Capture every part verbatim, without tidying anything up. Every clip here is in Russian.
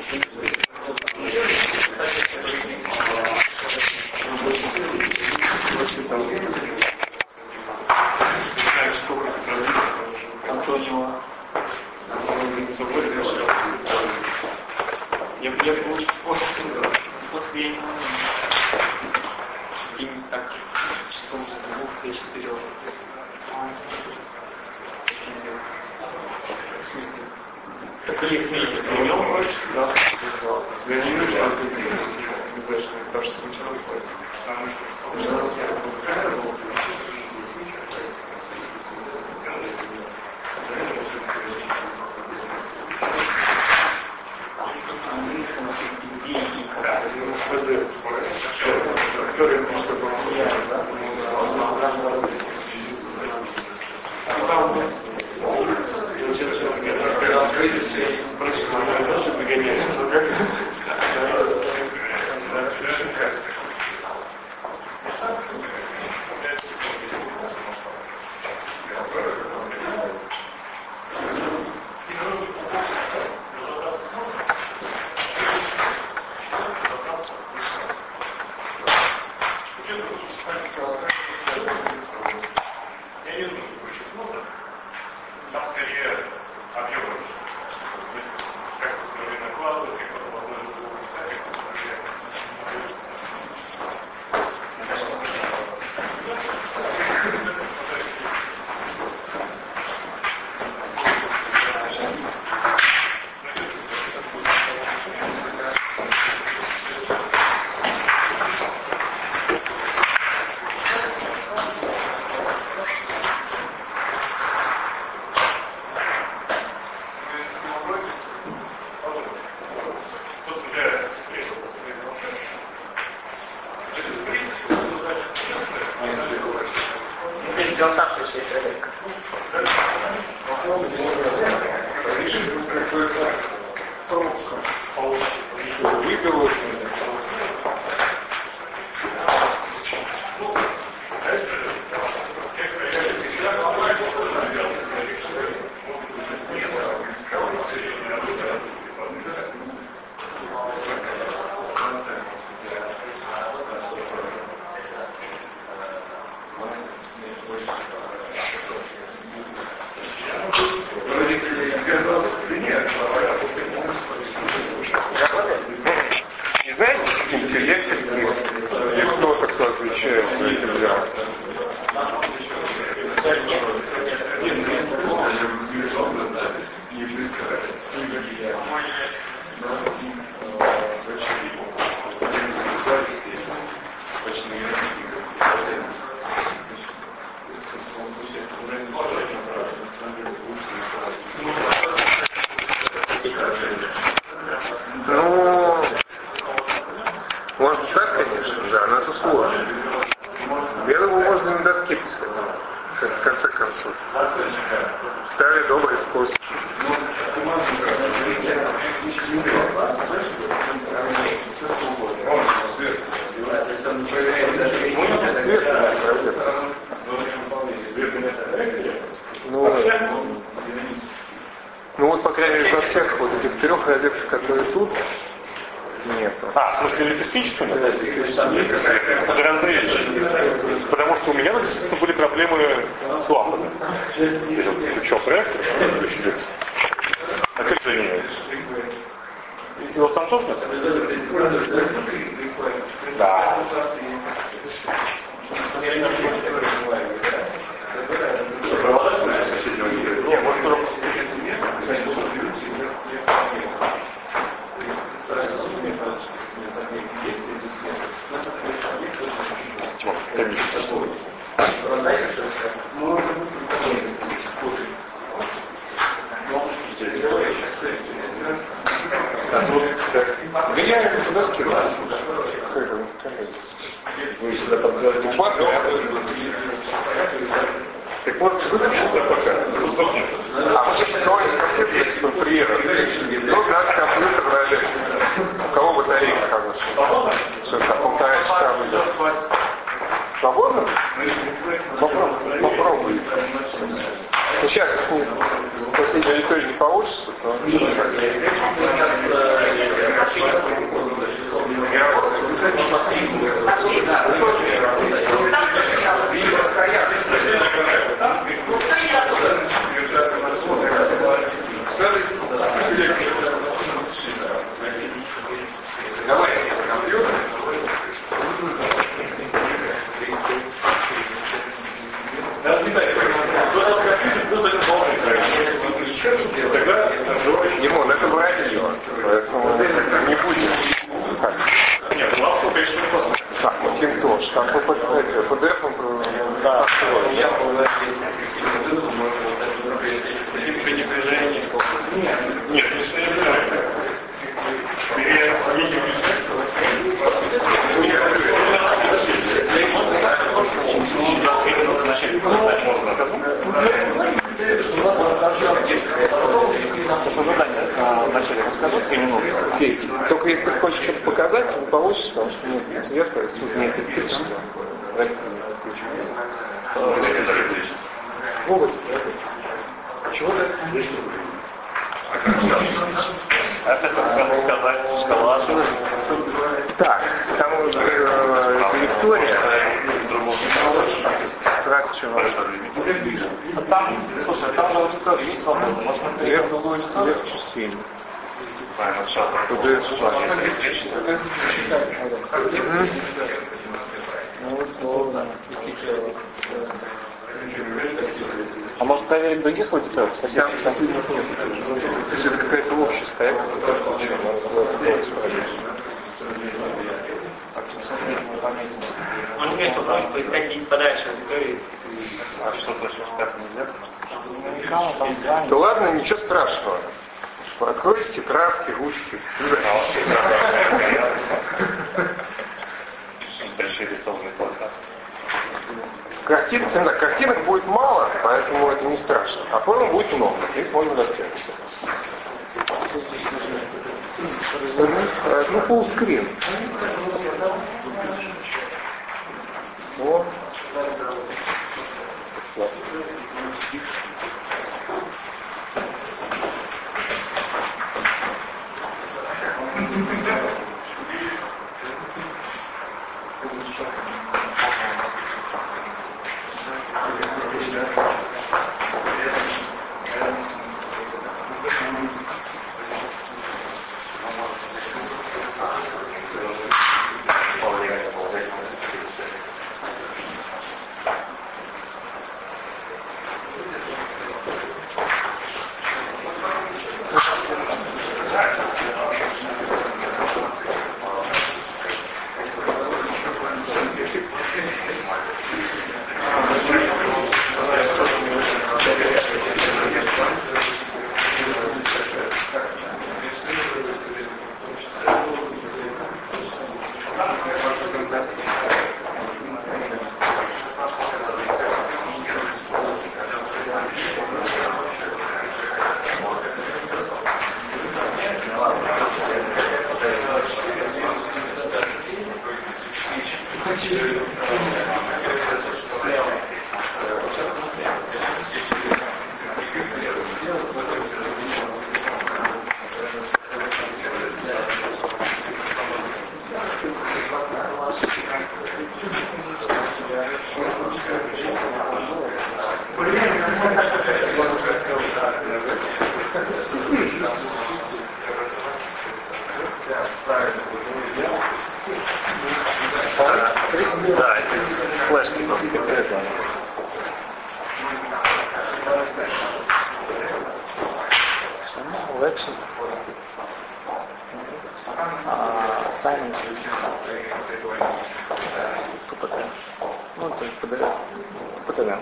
Антонио. Я бы лучше после, после день так часов с двух до четырех. Так или смейтесь, принял больше? Да. Я не вижу, что это не знаю, что это даже случилось. Сейчас, если никто не получится, то... и не нужно. Окей. Только если ты хочешь что-то показать, то не получится, потому что нет света, нет электричества. Поэтому не подключается. Могут. Чего ты? Это как показать шоколаду. Так, там вот э, Виктория. Structural. А там, слушай, там же аудитория есть свободная, можно найти другую историю. Легче сильно. Правильно, сейчас. Тут есть А может проверить других аудиторий? Соседей? Там соседних нет. То есть это какая-то общая стоянка. Может место просто поискать где-нибудь подальше аудитории. А что точно так нельзя? Да ладно, ничего страшного. Откройте тетрадки, ручки. Большие рисованные плакаты. Картин, картинок будет мало, поэтому это не страшно. А форм будет много, их можно достать. Ну, фуллскрин. Вот. Да, это флешки просто. Election. Uh, signing. ППТ. Ну, то есть ПДР. ПТР.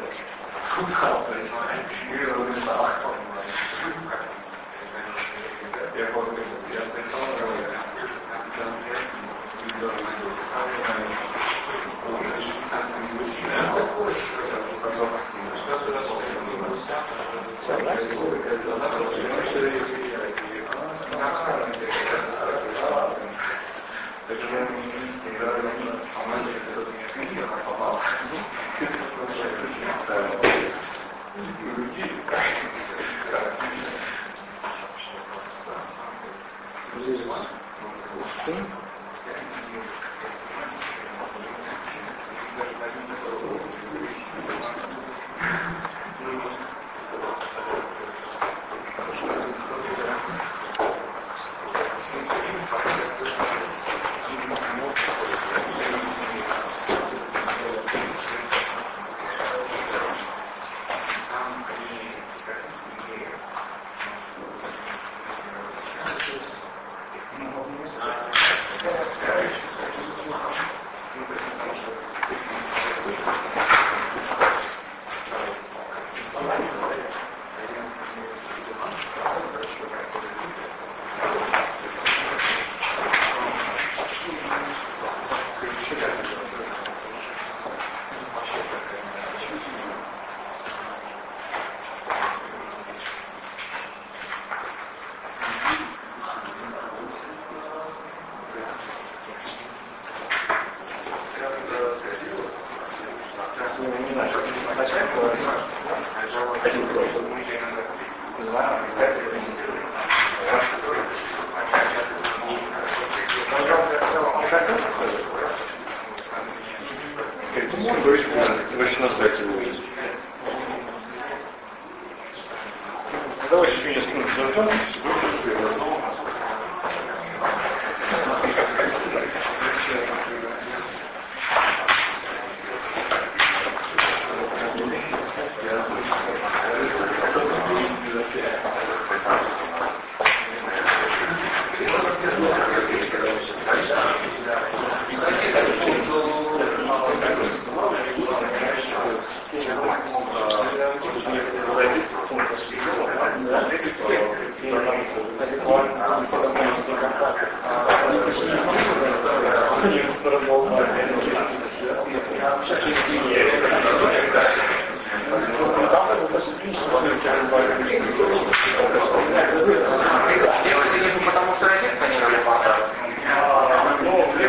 Потому что родители не надо понравиться. Ну,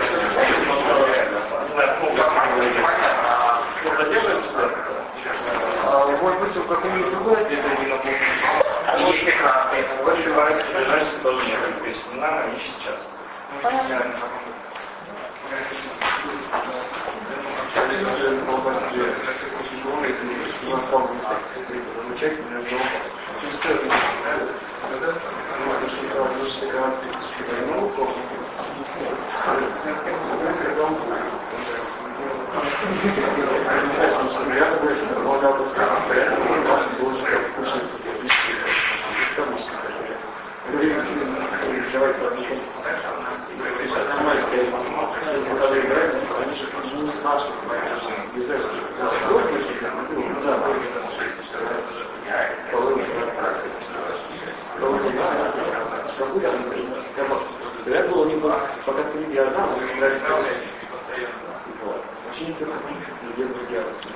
Может быть, у какой-нибудь другой ответ не напомнит. Есть экраны. очень важно, что раньше тоже не были перечислена, но не сейчас. Я был не пока ты не одна, но не нравится. Очень без радиации.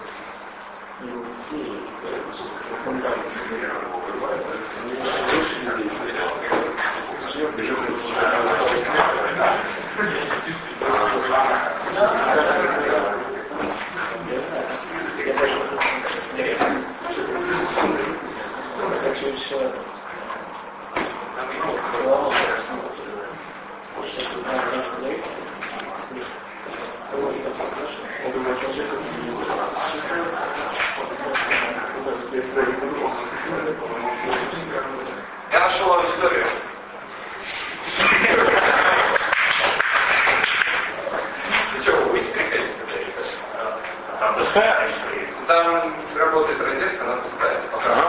Я нашел аудиторию. Что, вы приходите? Там дышка? Там работает розетка, она пускает. Ага.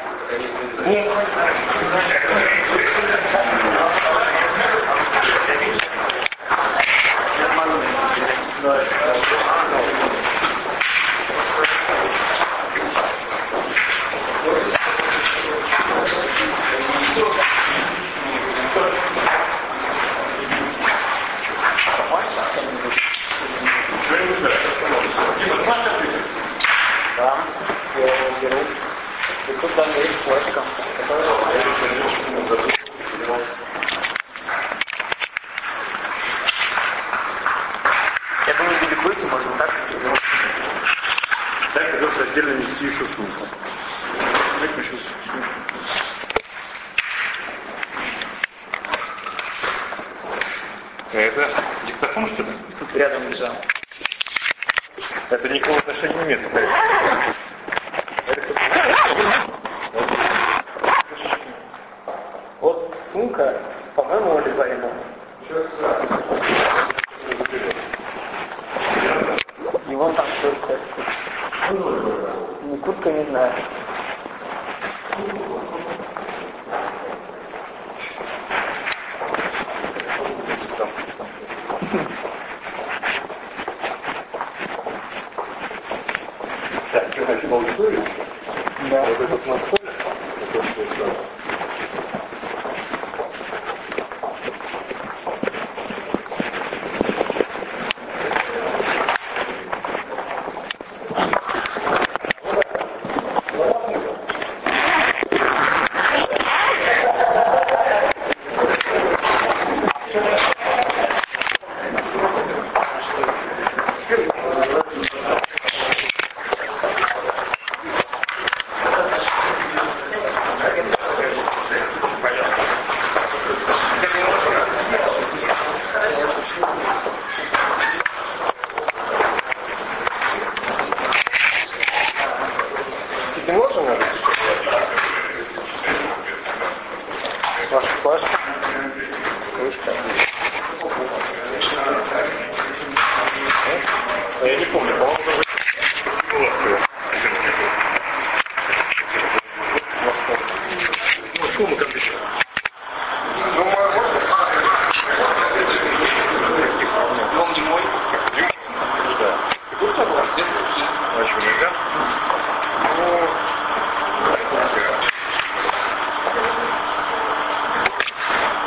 Да, я его беру. И тут даже есть флешка, которая... Я думаю, деликуйте, можно так? Так придется отдельно нести еще сумку. Так еще сумку. Это диктофон, что ли? Тут рядом лежал. Это никакого отношения не имеет. Вот сумка, по-моему, либо ему. И вон там куртка. Не куртка, не знаю. Так, я хочу на аудиторию. Да. Вот этот настрой. Ваша флешка. Крышка. Я не помню, по-моему, даже ну, сумма компьютера. Ну, можно? Он не мой. Да. Тут там розетка есть. А что, нельзя? Ну,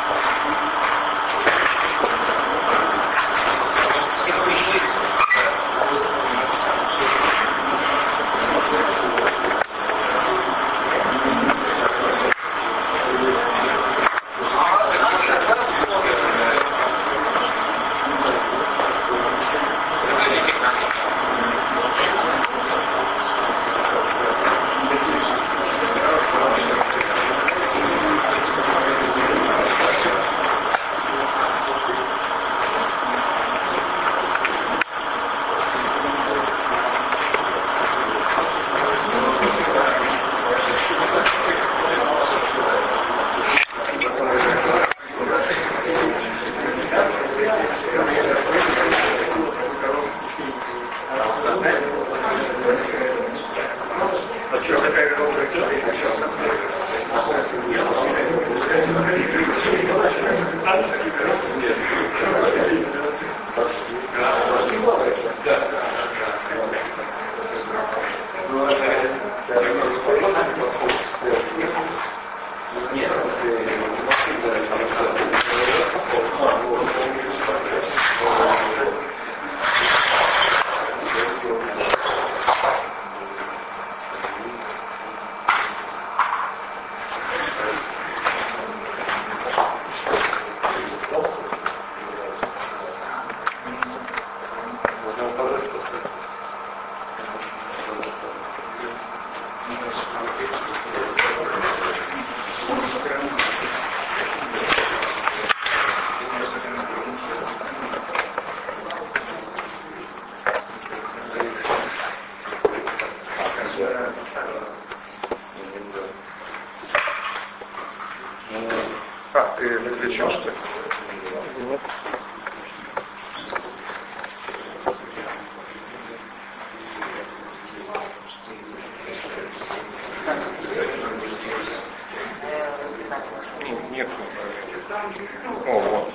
Нет. О, вот.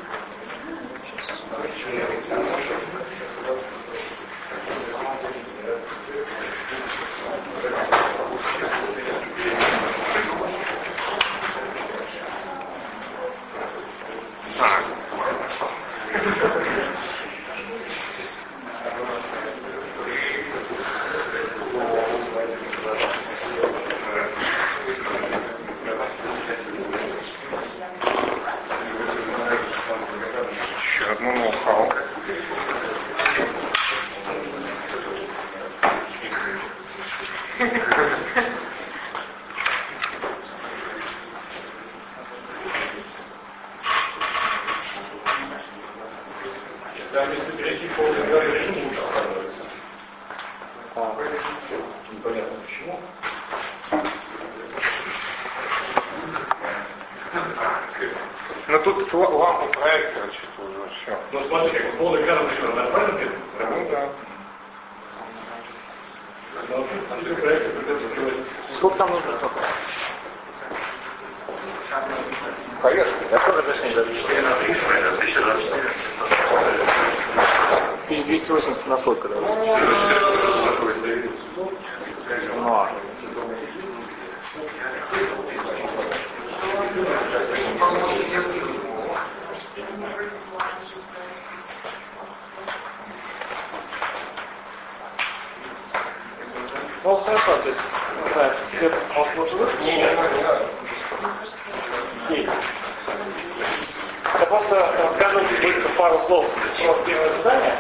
Еще одно ноу-хау. Да, если перейти в полный режим, лучше оказывается. А, Непонятно почему. Но тут лампа проектора что-то уже все. Ну смотри, как полный экран режим нормально где-то? Ну да. Но тут проектор придется делать. сколько там нужно тока? Поверхность. Я тоже зачем запишу? Тысяча двести восемьдесят на сколько, да? Ну, ну хорошо, то есть, не знаю, свет может лучше выключить? Не, не, не. Я просто расскажу быстро пару слов про первое задание.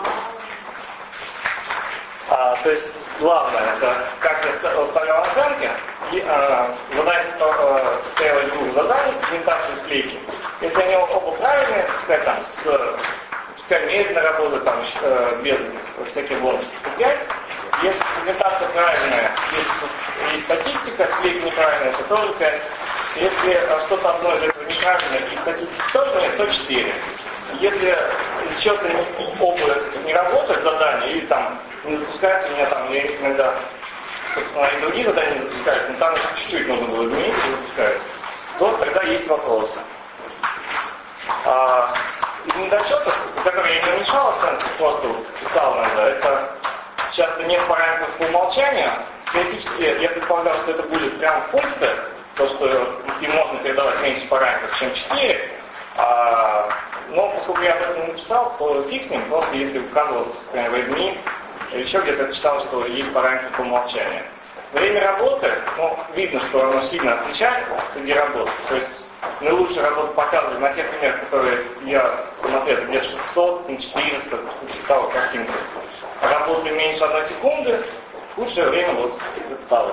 А, то есть главное, это как я оставлял оценки, и а, задание состояло из двух заданий, сегментации и склейки. Если они оба правильные, пускай там с пускай медленно работают, там, э, без всяких бонусов пять. Если сегментация правильная, есть, есть статистика, склейка неправильная, то тоже пять. Если а, что-то одно из этого неправильно и статистика тоже нет, то четыре. Если из чего-то оба не работают задания, или там не запускаются, у меня там я иногда и другие задания не запускаются, но там чуть-чуть нужно было изменить и запускаются, то тогда есть вопросы. А, из недочетов, которые я не уменьшал оценки, просто вот писал иногда, это часто нет параметров по умолчанию. Теоретически я предполагал, что это будет прям функция, то, что им можно передавать меньше параметров, чем четыре. А, но поскольку я об этом не написал, то фиг с ним, просто если указывалось, например, в admin, или еще где-то я читал, что есть параметры по умолчанию. Время работы, ну, видно, что оно сильно отличается среди работ. То есть наилучшая работа показывает на тех примерах, которые я смотрел, где-то шестьсот, четыреста, читал картинку. Работы меньше одной секунды, худшее время вот представлено.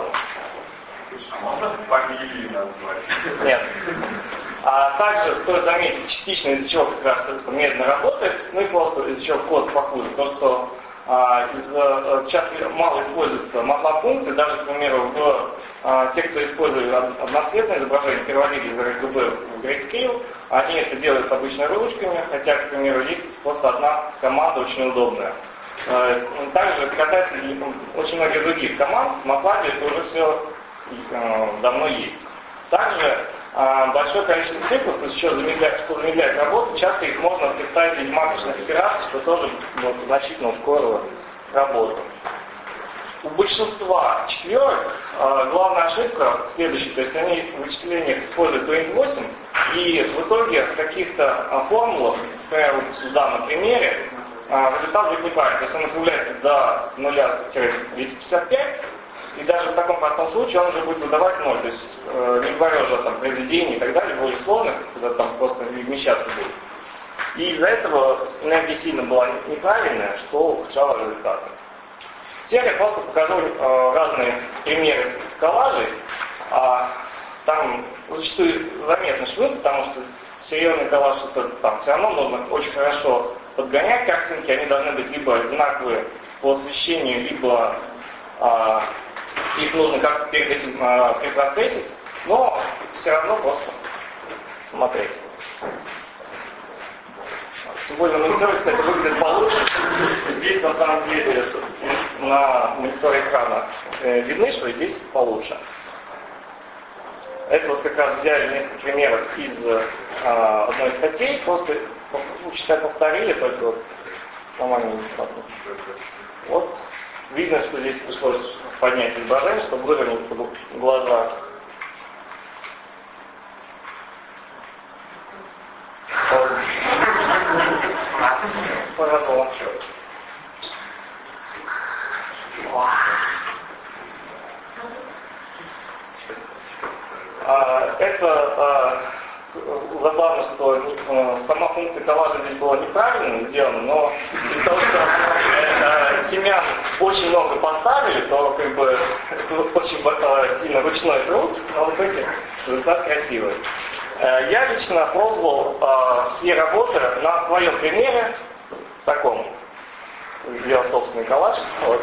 А можно фамилии назвать? Нет. А также стоит заметить, частично из-за чего как раз это медленно работает, ну и просто из-за чего код похуже. То, что а, из-за, часто мало используется MATLAB функции, даже, к примеру, в а, те, кто использует одноцветное изображение, переводили из эр джи би в Grayscale, они это делают обычно ручками, хотя, к примеру, есть просто одна команда очень удобная. А, также это касается очень многих других команд, в MATLAB это уже все а, давно есть. Также а, большое количество циклов, еще замедляет, что замедляет работу, часто их можно представить в виде маточных операций, что тоже вот, значительно ускорило работу. У большинства четверок а, главная ошибка следующая, то есть они в вычислениях используют int восемь, и в итоге в каких-то а, формулах, например, вот в данном примере, а, результат будет неправильный, то есть он округляется до нуля двести пятьдесят пять, и даже в таком простом случае он уже будет выдавать ноль, то есть э, не говоря уже о произведении и так далее, более сложных, когда там просто вмещаться будет. И из-за этого энергия сильно была неправильная, что ухудшало результаты. Теперь я просто покажу э, разные примеры коллажей. А, там зачастую заметно швы, потому что серьезный коллаж это там все равно нужно очень хорошо подгонять картинки, они должны быть либо одинаковые по освещению, либо э, их нужно как-то перед этим э, препроцессить, но все равно просто смотреть. более на мониторе, кстати, выглядит получше. Здесь на самом деле на мониторе экрана видны, что здесь получше. Это вот как раз взяли несколько примеров из а, одной из статей, просто считай повторили, только вот сама не вот видно, что здесь пришлось поднять изображение, чтобы выровнять глаза. Поработал. Это забавно, что сама функция коллажа здесь была неправильно сделана, но из-за того, что семян очень много поставили, то как бы это очень сильно ручной труд, но в итоге результат красивый. Я лично пробовал все работы на своем примере таком. Сделал собственный коллаж. Вот.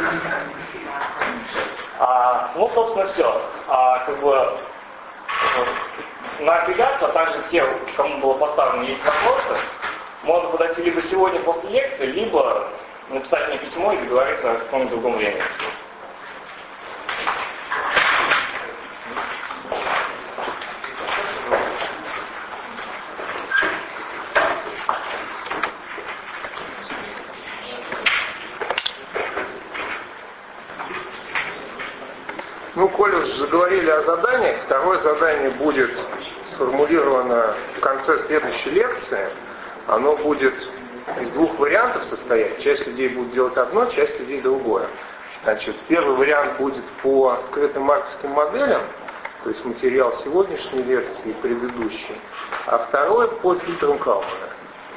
А, ну, собственно, все. А, как бы, вот, на апелляцию, а также те, кому было поставлено, есть вопросы, можно подойти либо сегодня после лекции, либо написать мне письмо и договориться о каком-нибудь другом времени. Ну, коль уж заговорили о заданиях, второе задание будет сформулировано в конце следующей лекции. Оно будет из двух вариантов состоять. Часть людей будет делать одно, часть людей другое. Значит, первый вариант будет по скрытым марковским моделям, то есть материал сегодняшней лекции и предыдущей, а второй по фильтрам Калмана.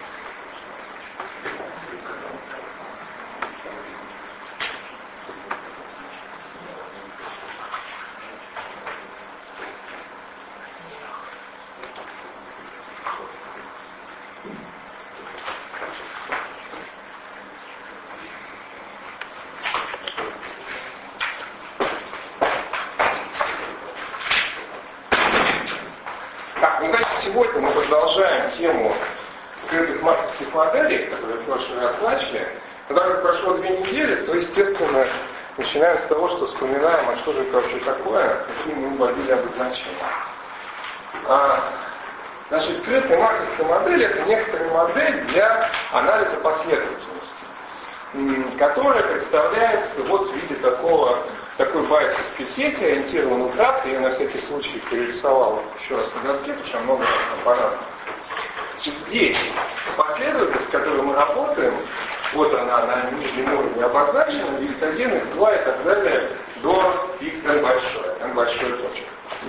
Сегодня мы продолжаем тему скрытых марковских моделей, которые в прошлый раз начали. Но так как прошло две недели, то, естественно, начинаем с того, что вспоминаем, а что же это вообще такое, какие мы вводили обозначения. А, значит, скрытая марковская модель — это некоторая модель для анализа последовательности, которая представляется вот в виде такого, такой байтерской сети, ориентированной кратко. Я на всякий случай перерисовал еще раз на доске, потому что много понадобится. Здесь последовательность, с которой мы работаем, вот она на нижнем уровне обозначена, икс один, икс два и так далее, до xn большое, n большой точек.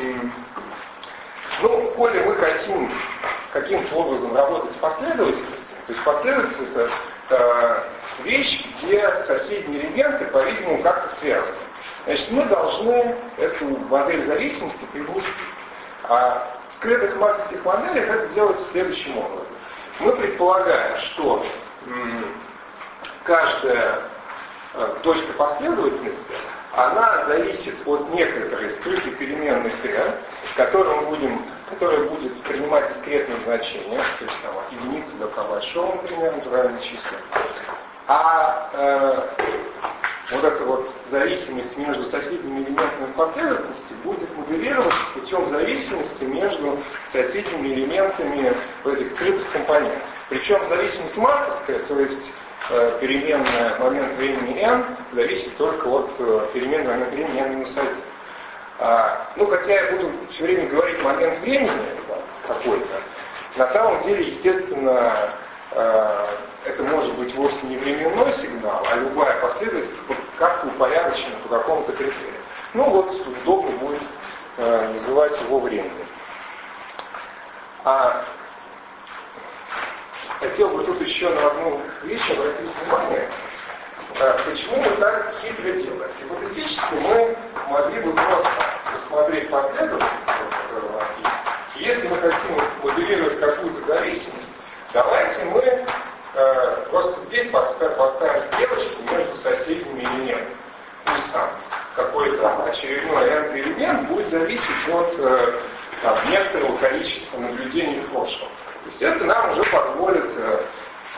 Ну, коли мы хотим каким-то образом работать с последовательностью, то есть последовательность — это э, вещь, где соседние элементы, по-видимому, как-то связаны. Значит, мы должны эту модель зависимости привнести. А в скрытых марковских моделях это делается следующим образом. Мы предполагаем, что м, каждая э, точка последовательности, она зависит от некоторой скрытой переменной t, которую мы будем, которая будет принимать дискретные значения, то есть там, от единицы до k большого, например, натуральные числа. А э, вот эта вот зависимость между соседними элементами последовательности будет моделироваться путем зависимости между соседними элементами вот этих скрытых компонентов. Причем зависимость марковская, то есть э, переменная в момент времени n, зависит только от э, переменной в момент времени n минус один. А, ну, хотя я буду все время говорить момент времени какой-то, на самом деле, естественно, э, это может быть вовсе не временной сигнал, а любая последовательность как-то упорядочена по какому-то критерию. Ну вот удобно будет э, называть его временем. А хотел бы тут еще на одну вещь обратить внимание. А почему мы так хитро делаем? Гипотетически мы могли бы просто рассмотреть последовательность, которая у нас есть. Если мы хотим моделировать какую-то зависимость, давайте мы э, просто здесь поставим, поставим стрелочки между соседними элементами. Пусть там какой-то очередной n-элемент будет зависеть от э, там, некоторого количества наблюдений в прошлом. То есть это нам уже позволит э,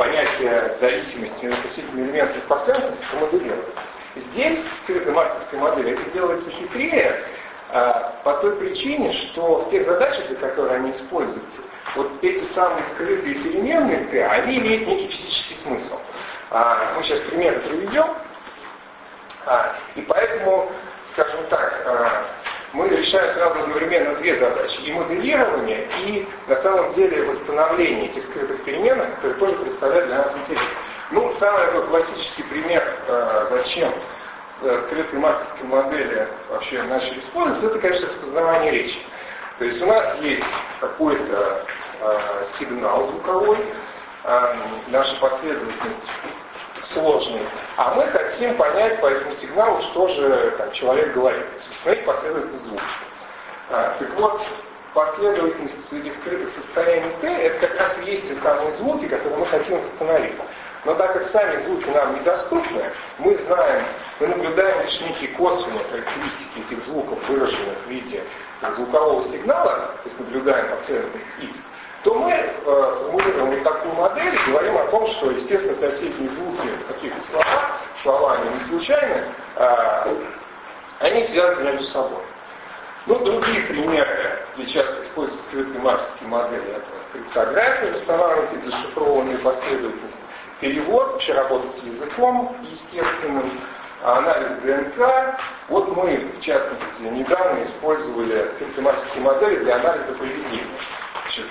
зависимости между соседними элементами последовательности промоделировать. Здесь, в скрытой марковской модели, это делается хитрее а, по той причине, что в тех задачах, для которых они используются, вот эти самые скрытые переменные Т, они имеют некий физический смысл. А, мы сейчас примеры приведем, а, и поэтому, скажем так, а, мы решаем сразу одновременно две задачи. И моделирование, и на самом деле восстановление этих скрытых переменных, которые тоже представляют для нас интерес. Ну, самый такой классический пример, э, зачем э, скрытые марковские модели вообще начали использоваться, это, конечно, распознавание речи. То есть у нас есть какой-то э, сигнал звуковой, э, наша последовательность сложный, а мы хотим понять по этому сигналу, что же там, человек говорит, установить последовательность звуков. А, так вот, последовательность этих скрытых состояний Т, это как раз и есть те самые звуки, которые мы хотим восстановить. Но так как сами звуки нам недоступны, мы знаем, мы наблюдаем лишь некие косвенные характеристики этих звуков, выраженных в виде звукового сигнала, то есть наблюдаем последовательность X, то мы э, формулируем вот такую модель и говорим о том, что, естественно, соседние звуки каких-то слова, слова они не случайны, э, они связаны между собой. Ну, другие примеры, где часто используются скрытые марковские модели, это криптография, восстанавливает зашифрованные последовательности, перевод, вообще работа с языком естественным, анализ ДНК. Вот мы, в частности, недавно использовали скрытые марковские модели для анализа поведения. Значит,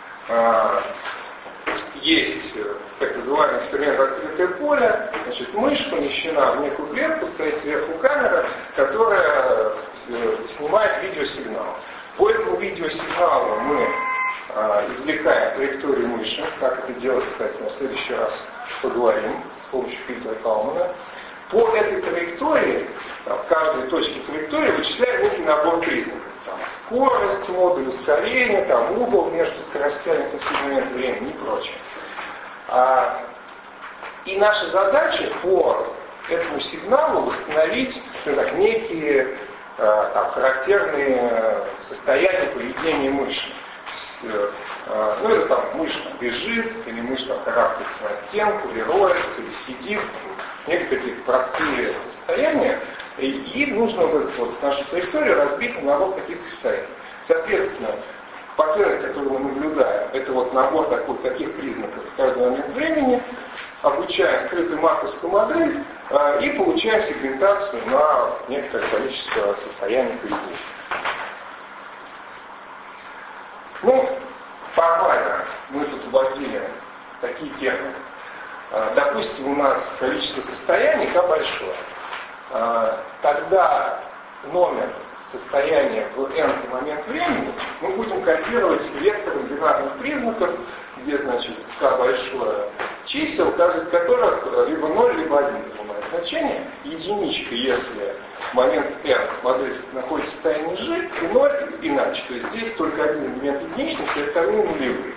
есть так называемый эксперимент открытое поле, значит, мышь помещена в некую клетку, стоит сверху камера, которая снимает видеосигнал. По этому видеосигналу мы а, извлекаем траекторию мыши, как это делать, кстати, мы в следующий раз поговорим с помощью фильтра Калмана. По этой траектории, там, в каждой точке траектории вычисляем некий набор признаков. Там, скорость, модуль ускорения, там, угол между скоростями со всем моментом времени и прочее. А, и наша задача по этому сигналу восстановить так, некие а, там, характерные состояния поведения мыши. А, ну, это там мышь там, бежит, или мышь там карабкается на стенку, или роется, или сидит. Некие такие простые состояния. И, и нужно вот, вот нашу траекторию разбить на набор таких состояний. Соответственно, последовательность, которую мы наблюдаем, это вот набор такой, таких признаков в каждый момент времени, обучаем скрытую марковскую модель э, и получаем сегментацию на некоторое количество состояний поведения. Ну, формально мы тут вводили такие термины. Э, допустим, у нас количество состояний К большое. Тогда номер состояния в n момент времени мы будем кодировать вектором бинарных признаков, где, значит, k большое чисел, каждый из которых либо ноль, либо один принимает значение. Единичка, если в момент n модель находится в состоянии G, и ноль иначе. То есть здесь только один элемент единичный, все остальные нулевые.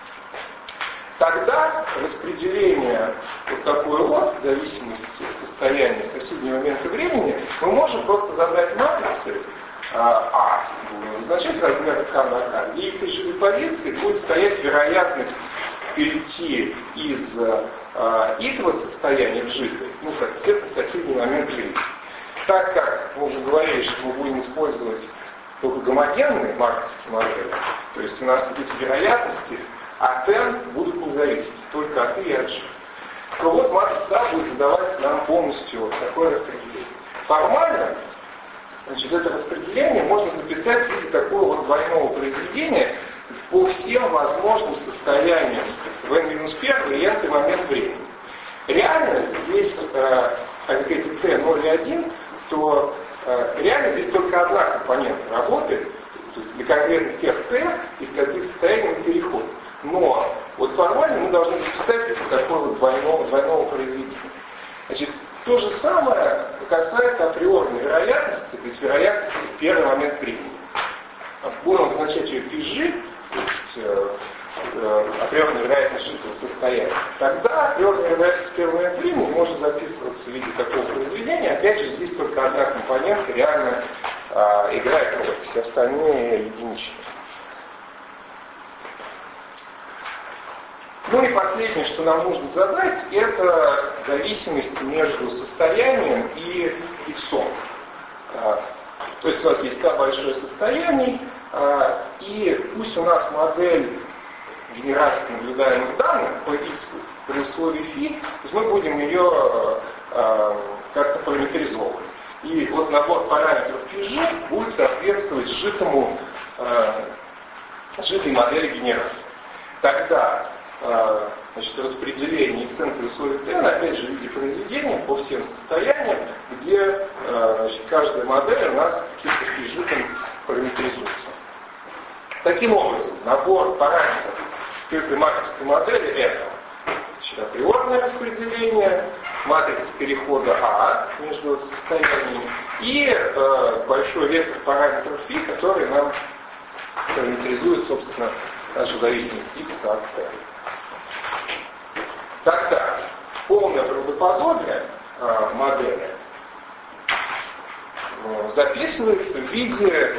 Тогда распределение вот такое вот, в зависимости от состояния соседнего момента времени, мы можем просто задать матрицы А, означает размер К на К, и в этой же позиции будет стоять вероятность перейти из а, этого состояния в жидкое, ну, соответственно, соседний момент времени. Так как мы уже говорили, что мы будем использовать только гомогенные марковские модели, то есть у нас эти вероятности от n будут не зависеть, только от и от g, то вот матрица А будет задавать нам полностью вот такое распределение. Формально, значит, это распределение можно записать в виде такого вот двойного произведения по всем возможным состояниям в n минус один и n момент времени. Реально здесь, э, так как эти t ноль и один, то э, реально здесь только одна компонента работает, то есть для конкретных тех t, из каких состояний мы переходим. Но вот формально мы должны записать это такое вот двойного, двойного произведения. Значит, то же самое касается априорной вероятности, то есть вероятности в первый момент времени. Будем обозначать ее пи джи, то есть э, э, априорная вероятность жидкого состояния. Тогда априорная вероятность в первый момент времени может записываться в виде такого произведения. Опять же, здесь только одна компонента реально э, играет роль, все остальные единичные. Ну и последнее, что нам нужно задать, это зависимость между состоянием и иксом. То есть у нас есть К большое состояние, и пусть у нас модель генерации наблюдаемых данных по x при условии φ, то есть мы будем ее как-то параметризовывать. И вот набор параметров φg будет соответствовать сжитому, сжитой модели генерации. Тогда значит, распределение xn при условии tn, опять же, в виде произведения по всем состояниям, где значит, каждая модель у нас каким-то фи-житом параметризуется. Таким образом, набор параметров скрытой матричной модели это значит, априорное распределение, матрица перехода А между состояниями и э, большой вектор параметров φ, который нам параметризует, собственно, нашу зависимость x от t. Тогда полное правдоподобие э, модели э, записывается в виде, э,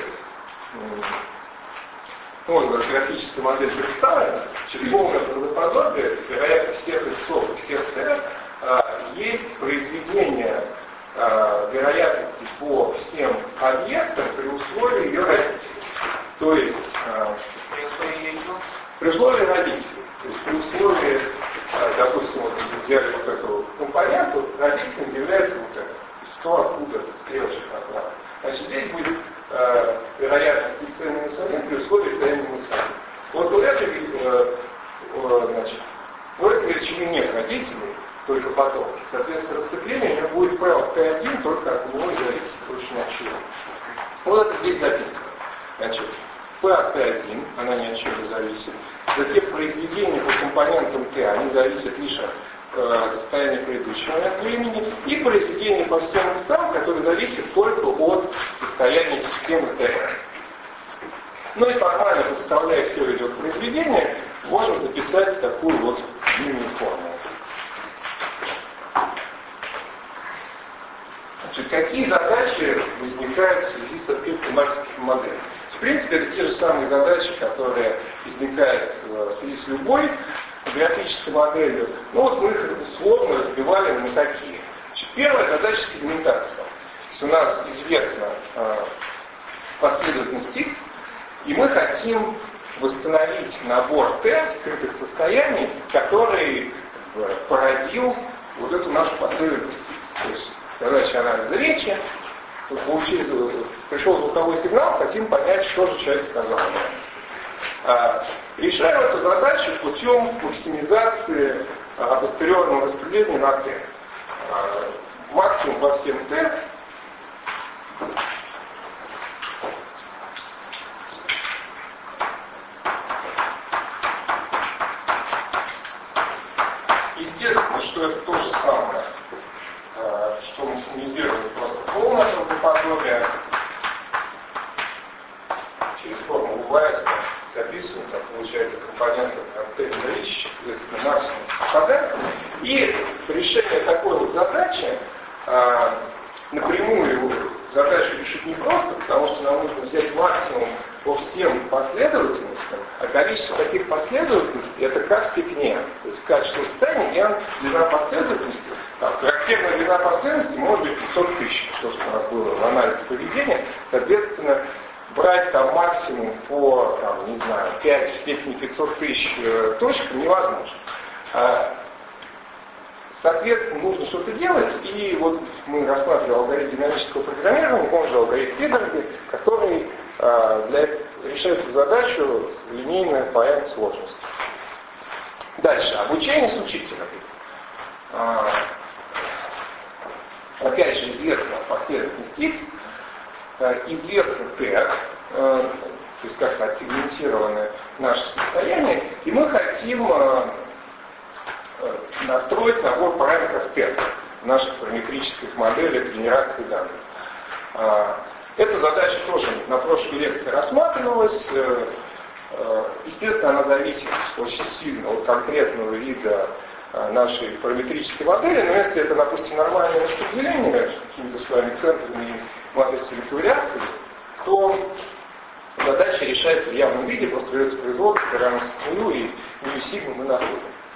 ну, вот графическая модель представлена, значит, полное правдоподобие, вероятность всех иксов и всех t, э, есть произведение э, вероятности по всем объектам при условии ее родителей. То есть э, при условии родителей. То есть при условии, допустим, вот взяли вот эту компоненту, родителем является вот это. То есть то, откуда стрелочка направлена. Значит, здесь будет э, вероятность xn минус один при условии tn минус один. Вот у этой, э, э, значит, у этой величины нет родителей, только потомки. Соответственно, распределение у него будет p от t один, только от него зависит. Очень очевидно. Вот это здесь записано. Значит, p от t один, она ни от чего не зависит. Затем произведения по компонентам t, они зависят лишь от э, состояния предыдущего момента времени. И произведения по всем иксам, которые зависят только от состояния системы t. Ну и формально, подставляя все идет произведение, можно записать такую вот длинную формулу. Значит, какие задачи возникают в связи с открытой математической моделью? В принципе, это те же самые задачи, которые возникают в связи с любой графической моделью. Ну вот мы их условно разбивали на такие. Значит, первая задача — сегментация. То есть у нас известна э, последовательность x, и мы хотим восстановить набор t скрытых состояний, который э, породил вот эту нашу последовательность x. То есть задача анализа речи. Получили, пришел звуковой сигнал, хотим понять, что же человек сказал. А, решаем эту задачу путем максимизации а, постериорного распределения на t. А, максимум по всем t. Естественно, что это то же самое, что максимизирует просто полное правдоподобие. Через формулу Вайса записываем, как получается компоненты от t зависящих, соответственно, максимум совпадает. И решение такой вот задачи а, напрямую задачу решить не просто, потому что нам нужно взять максимум по всем последовательностям, а количество таких последовательностей это k в степени n. То есть качество состояния n, длина последовательности. Там, характерная длина последовательности может быть пятьсот тысяч, то, что у нас было в анализе поведения. Соответственно, брать там максимум по, там, не знаю, пять в степени пятьсот тысяч э, точек невозможно. А, соответственно, нужно что-то делать, и вот мы рассматривали алгоритм динамического программирования, он же алгоритм Фидерби, который э, для, решает эту задачу линейно по n сложности. Дальше, обучение с учителем. А, опять же, известна последовательность x, известно t, то есть как-то отсегментированы наши состояния, и мы хотим настроить набор параметров t в наших параметрических моделях генерации данных. Эта задача тоже на прошлой лекции рассматривалась. Естественно, она зависит очень сильно от конкретного вида нашей параметрической модели, но если это, допустим, нормальное распределение с какими-то своими центрами и матрицей вариаций, то задача решается в явном виде, просто берется производство, равенство нулю, и мию сигму мы находим.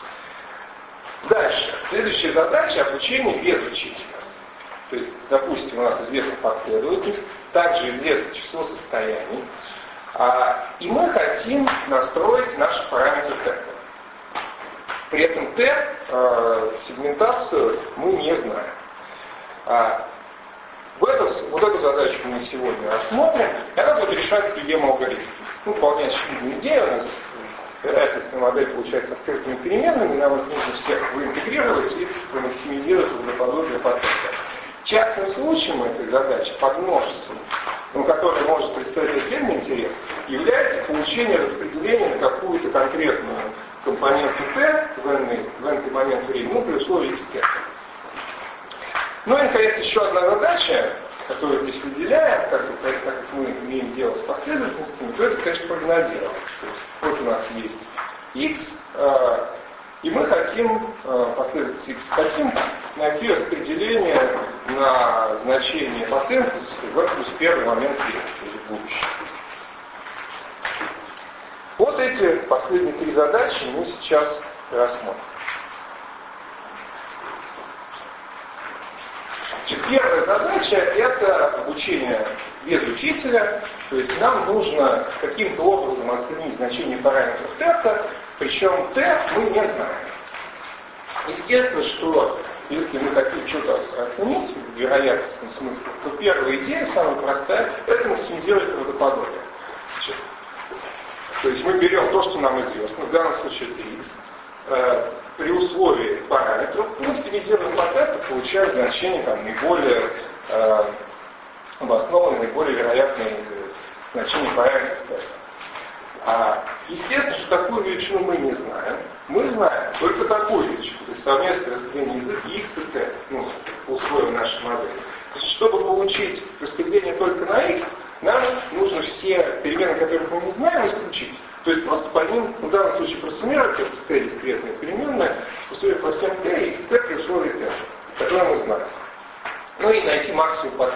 Дальше. Следующая задача — обучение без учителя. То есть, допустим, у нас известна последовательность, также известно число состояний, а, и мы хотим настроить наши параметры Т. При этом Т, э, сегментацию мы не знаем. А, в эту, вот эту задачу мы сегодня рассмотрим, и она будет решаться и алгоритм. Ну, вполне очевидная идея у нас. Вероятностная модель получается со скрытыми переменными, нам их нужно всех выинтегрировать и максимизировать правдоподобие потока. Частным случаем этой задачи, под множеством, ну, которое может представить отдельный интерес, является получение распределения на какую-то конкретную компоненту Т в n, в n момент времени, ну, при условии x t. Ну и, наконец, еще одна задача, которую здесь выделяем, так как мы имеем дело с последовательностями, то это, конечно, прогнозировать. То есть, вот у нас есть x, э, и мы хотим, э, последовательность x, хотим найти распределение на значение последовательности в первый момент времени, то есть в будущем. Вот эти последние три задачи мы сейчас рассмотрим. Первая задача — это обучение без учителя, то есть нам нужно каким-то образом оценить значение параметров θ, причем t мы не знаем. Естественно, что если мы хотим что-то оценить в вероятностном смысле, то первая идея, самая простая, это максимизировать правдоподобие. Значит, то есть мы берем то, что нам известно, в данном случае это x, э, при условии параметров, максимизируем поток, получаем значение там, наиболее э, обоснованные, наиболее вероятные значения параметров. А естественно, что такую величину мы не знаем. Мы знаем только такую величину, то есть совместное распределение x и t, ну, по условиям нашей модели. Значит, чтобы получить распределение только на x, нам нужно все перемены, которых мы не знаем, исключить. То есть просто по ним, в данном случае, просуммировать, потому что t дискретная переменная, условия по всем t и xt при условии t, которые мы знаем. Ну и найти максимум по t.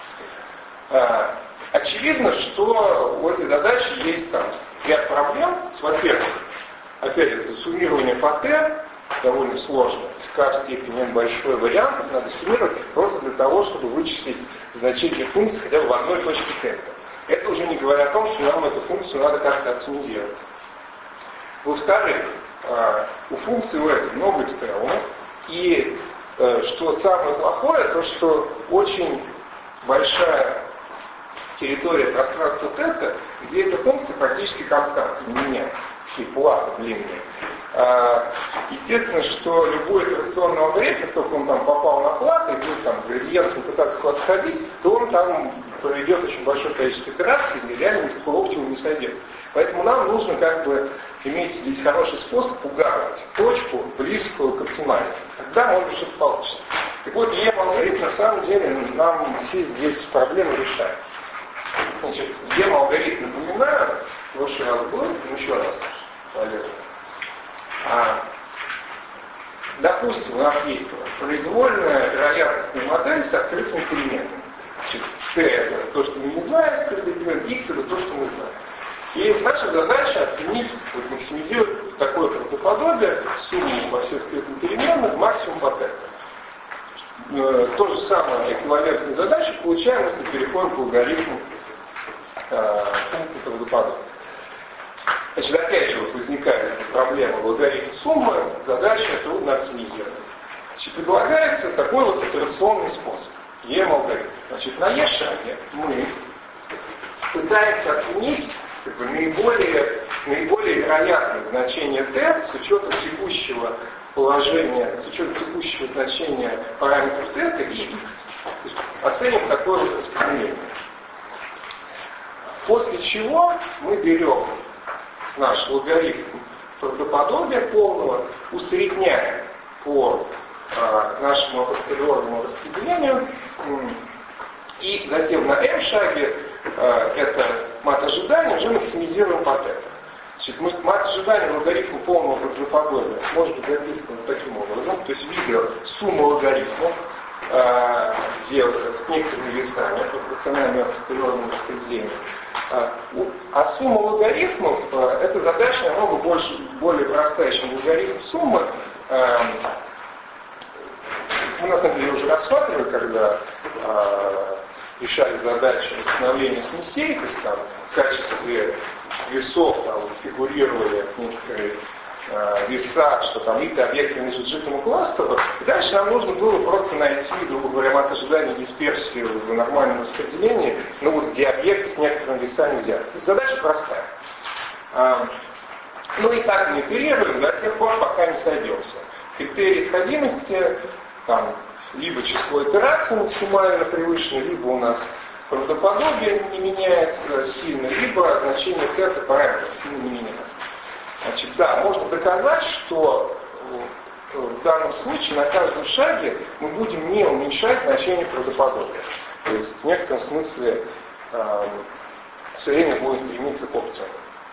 А, очевидно, что у этой задачи есть там ряд проблем. Во-первых, опять это суммирование по t довольно сложно. То есть k в степени n большой вариант надо суммировать просто для того, чтобы вычислить значение функции хотя бы в одной точке t. Это уже не говоря о том, что нам эту функцию надо как-то оптимизировать. Во-вторых, у функции у этой много экстремумов, и что самое плохое, то что очень большая территория пространства θ, где эта функция практически константно не меняется, и плата длинная. Естественно, что любой итерационный алгоритм, как только он там попал на плату и будет там градиентом пытаться куда-то ходить, то он там проведет очень большое количество итераций, и реально никакого оптимума не сойдется. Поэтому нам нужно как бы иметь здесь хороший способ угадывать точку, близкую к оптимальной. Тогда может что-то получится. Так вот, и эм-алгоритм на самом деле нам все здесь проблемы решает. Значит, эм-алгоритм, напоминаю, в прошлый раз был, ну еще раз полезно. А, допустим, у нас есть произвольная вероятностная модель с открытыми переменными. Значит, t это то, что мы не знаем, скрытый перемен, x это то, что мы знаем. И наша задача оценить, вот, максимизировать такое правдоподобие, сумму во всех скрытых переменных, максимум по t. Э, то же самое эквивалентную задачу получаем, если переходим к алгоритму э, функции правдоподобия. Значит, опять же вот возникает проблема в алгоритме суммы, задача трудно оптимизировать. Значит, предлагается такой вот итерационный способ. эм-алгоритм. Значит, на e-шаге мы пытаемся оценить как бы, наиболее, наиболее вероятное значение t с учетом текущего положения, с учетом текущего значения параметров θ и x. То есть оценим такое вот распределение. После чего мы берем наш логарифм правдоподобия полного, усредняем по а, нашему апостериорному распределению, и затем на m-шаге а, это мат ожидания уже максимизируем по θ. Значит, мы, мат ожидания логарифма полного правдоподобия может быть записан вот таким образом, то есть видео сумма логарифмов, а, где с некоторыми весами, пропорциональными апостериорному распределению. А сумма логарифмов, эта задача намного больше, более простая, чем логарифм суммы, э, мы на самом деле уже рассматривали, когда э, решали задачи восстановления смесей, то есть там в качестве весов там фигурировали некоторые э, веса, что там и объект принадлежит жидкому кластеру. И дальше нам нужно было просто найти, грубо говоря, мат ожидания дисперсию в нормальном распределении, ну вот где объект с некоторыми весами взят. Задача простая. Э, ну и так мы итерируем до тех пор, пока не сойдемся. Критерий сходимости, там, либо число итераций максимально превышено, либо у нас правдоподобие не меняется сильно, либо значение θ параметров сильно не меняется. Значит, да, можно доказать, что в данном случае на каждом шаге мы будем не уменьшать значение правдоподобия. То есть в некотором смысле э, все время будем стремиться к оптимуму.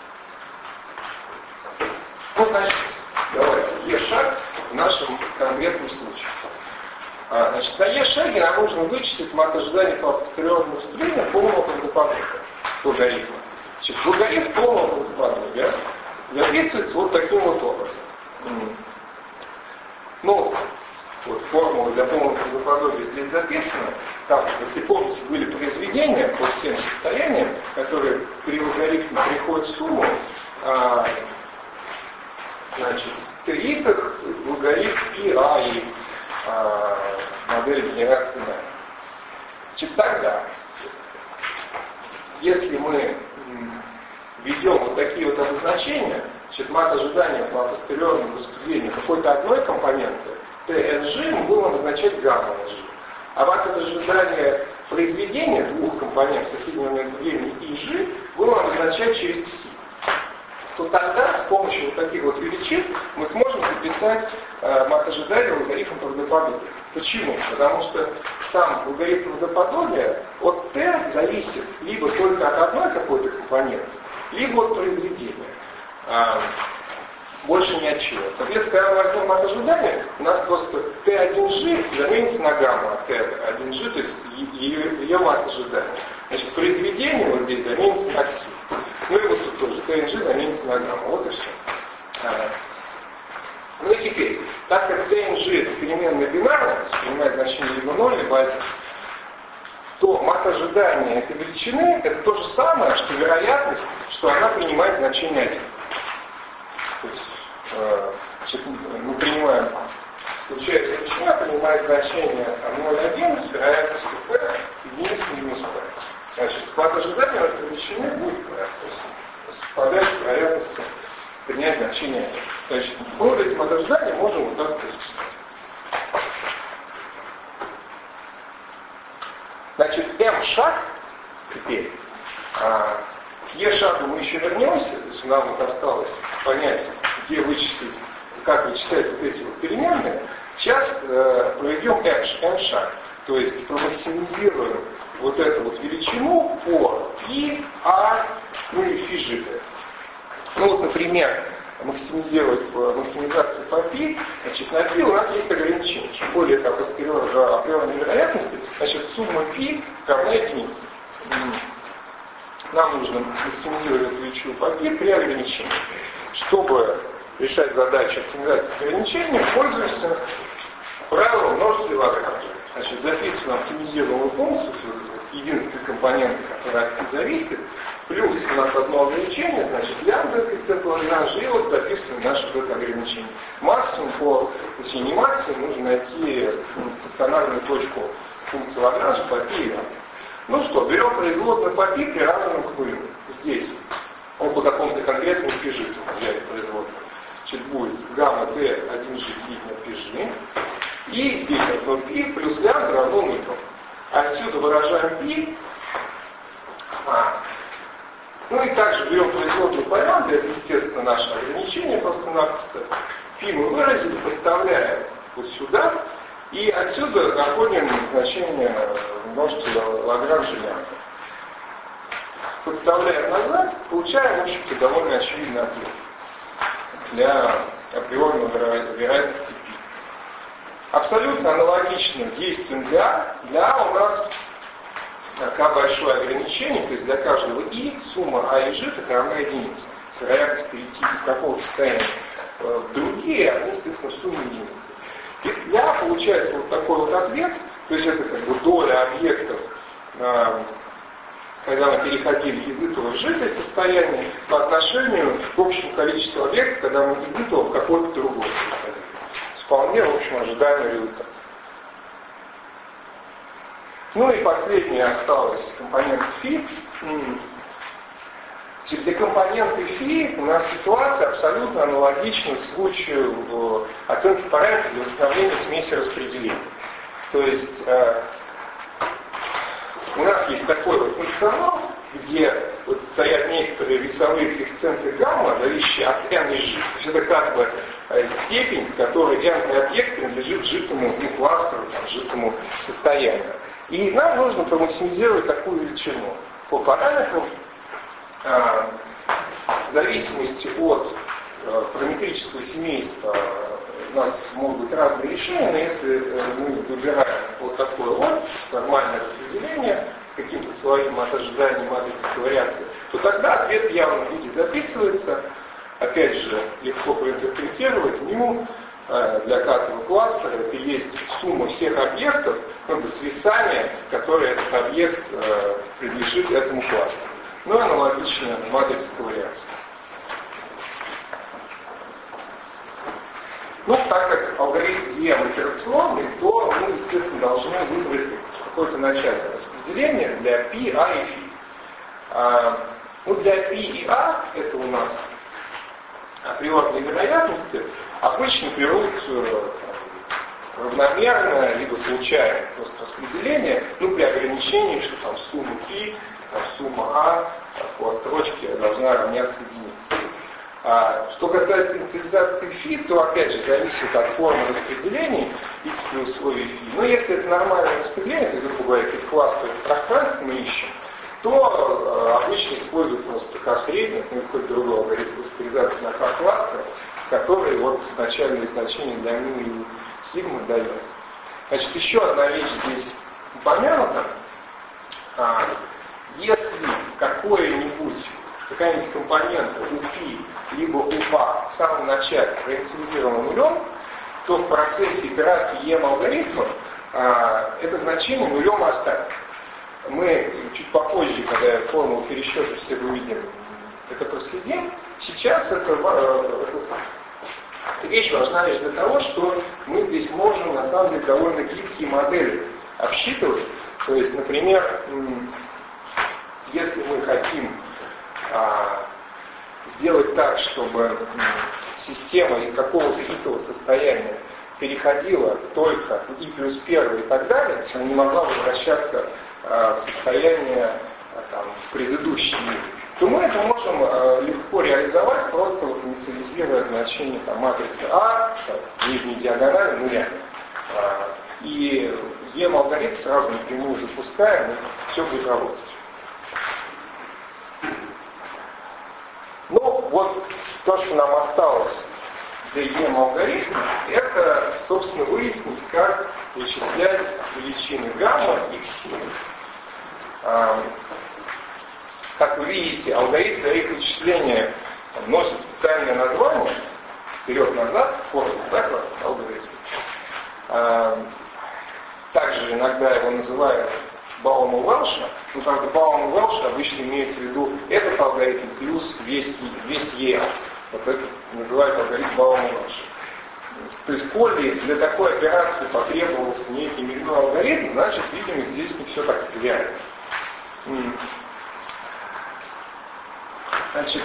Ну, значит, давайте e-шаг в нашем конкретном случае. Значит, на e-шаге нам нужно вычислить мат ожидания по апостериорному распределению полного правдоподобия логарифма. Значит, логарифм полного правдоподобия записывается вот таким вот образом. Ну, вот формула для полного правдоподобия здесь записана. Там, если помните, были произведения по всем состояниям, которые при логарифме приходят в сумму. А, значит, тритах, логарифм и а, и а, модель генерации данных. Значит, тогда, если мы введем вот такие вот обозначения, значит, мат ожидания по апостериорному распределению какой-то одной компоненты, тэ-эн-жи, мы будем обозначать гамма-эн-жи. А мат ожидания произведения двух компонентов соседнего момента времени и-жи будем обозначать через кси. То тогда с помощью вот таких вот величин мы сможем записать э, мат ожидания логарифм правдоподобия. Почему? Потому что сам логарифм правдоподобия от t зависит либо только от одной какой-то компоненты, либо от произведения. А, больше ни от чего. Соответственно, когда мы возьмем мат ожидания, у нас просто тэ один жи заменится на гамма тэ один жи, то есть ее, ее мат ожидания. Значит, произведение вот здесь заменится на кси. Ну и вот тут тоже тэ эн жи заменится на гамма. Вот и все. А, ну и теперь, так как тэ эн жи это переменная бинарная, то есть принимает значение либо ноль, либо один, то мат ожидания этой величины это то же самое, что вероятность, что она принимает значение один. То есть, э, значит, мы принимаем случайная величина, принимает значение ноль один с вероятностью p единицы минус p. Значит, мат ожидания этой величины будет p, то есть совпадает с вероятностью принять значение один. Значит, мы вот эти мат ожидания можем вот так расписать. Значит, m шаг теперь, а, к e шагу мы еще вернемся, то есть нам вот осталось понять, где вычислить, как вычислять вот эти вот переменные. Сейчас э, проведем m шаг, то есть промаксимизируем вот эту вот величину по и, а, ну и фи житы. Ну вот, например, максимизировать по максимизацию по π, значит, на π у нас есть ограничение. Чем более это априорной вероятности, значит, сумма π равна единице. Нам нужно максимизировать эту величину по π при ограничении. Чтобы решать задачу оптимизации с ограничением, пользуемся правилом множества Лагранжа. Значит, записываем оптимизированную функцию, единственный компонент, который от π зависит, плюс у нас одно ограничение, значит, лямбда коэффициент Лагранжа, и вот записываем наше вот это ограничение. Максимум по, точнее не максимум, нужно найти стационарную точку функции Лагранжа по π и лямбда. Ну что, берем производную по π, приравненную к нулю. Здесь, вот по какому-то конкретному π жи взяли производную. Значит, будет гамма t один жи на π жи. И здесь одно π плюс лямбда равно нулю. Отсюда выражаем π. А. Ну и также берем производную по лямбде, это, естественно, наше ограничение просто-напросто. Π мы выразили, подставляем вот сюда. И отсюда находим значение множества Лагранжа лямбда. Подставляем назад, получаем, в общем-то, довольно очевидный ответ для априорной вероятности π. Абсолютно аналогичным действием для А. Для А у нас К большое ограничение, то есть для каждого И сумма А и Ж равна единице. Вероятность перейти из какого-то состояния в другие, они, естественно, в сумме единицы. И я, получается, вот такой вот ответ, то есть это как бы доля объектов, когда мы переходили из этого в сжатое состояние по отношению к общему количеству объектов, когда мы из этого в какое-то другое состояние. Вполне, в общем, ожидаемый результат. Ну и последнее осталось компонент φ. Для компонента φ у нас ситуация абсолютно аналогична случаю оценки параметров для восстановления смеси распределения. То есть э, у нас есть такой вот функционал, где вот стоят некоторые весовые коэффициенты гамма, зависящие от n и g. То есть это как бы степень, с которой n объект принадлежит житому ну, кластеру, там, житому состоянию. И нам нужно промаксимизировать такую величину по параметрам э, в зависимости от э, параметрического семейства. У нас могут быть разные решения, но если мы выбираем вот такое вот нормальное распределение с каким-то своим от ожиданием матрицы вариации, то тогда ответ в явном виде записывается. Опять же, легко проинтерпретировать. Ню для каждого кластера это есть сумма всех объектов, как бы с весами, с которой этот объект принадлежит этому кластеру. Ну и аналогично матрица ковариации. Ну, так как алгоритм и эм итерационный, то мы, естественно, должны выбрать какое-то начальное распределение для π, а и φ. А, ну, для π и а, это у нас априорные вероятности, обычно берут там, равномерное, либо случайное просто распределение, ну, при ограничении, что там сумма π, там, сумма а по строчке должна равняться единице. А что касается инициализации φ, то опять же зависит от формы распределений x при условии φ. Но если это нормальное распределение, то, грубо говоря, какие классы в пространстве мы ищем, то э, обычно используют просто k-средних, ну и какой-то другой алгоритм распределяции на k-кластер, который вот начальные значения для μ и сигма дает. Значит, еще одна вещь здесь упомянута. А, если какое-нибудь какая-нибудь компонента у π либо у а в самом начале проинициализирована нулем, то в процессе итерации и эм алгоритма а, это значение нулем останется. Мы чуть попозже, когда формулу пересчета все увидим, это проследим. Сейчас это, эта вещь важна лишь для того, что мы здесь можем на самом деле довольно гибкие модели обсчитывать. То есть, например, если мы хотим а, сделать так, чтобы система из какого-то итого состояния переходила только в и плюс первый и так далее, то есть она не могла возвращаться а, в состояние а, там, в предыдущий мир, то мы это можем а, легко реализовать, просто вот инициализируя значение там, матрицы А, там, нижней диагонали нуля. А, и и эм алгоритм сразу напрямую запускаем, и все будет работать. Ну, вот то, что нам осталось для и эм алгоритма, это, собственно, выяснить, как вычислять величины гамма и кси. А, как вы видите, алгоритм для их вычисления носит специальное название, вперед-назад, формула, да, алгоритм. А, также иногда его называют Баума-Уэлша, ну, правда, Баума-Уэлша обычно имеется в виду этот алгоритм плюс весь, весь и эм. Вот это называют алгоритм Баума-Уэлша. То есть, коли для такой операции потребовался некий мирной алгоритм, значит, видимо, здесь не все так тривиально. Значит,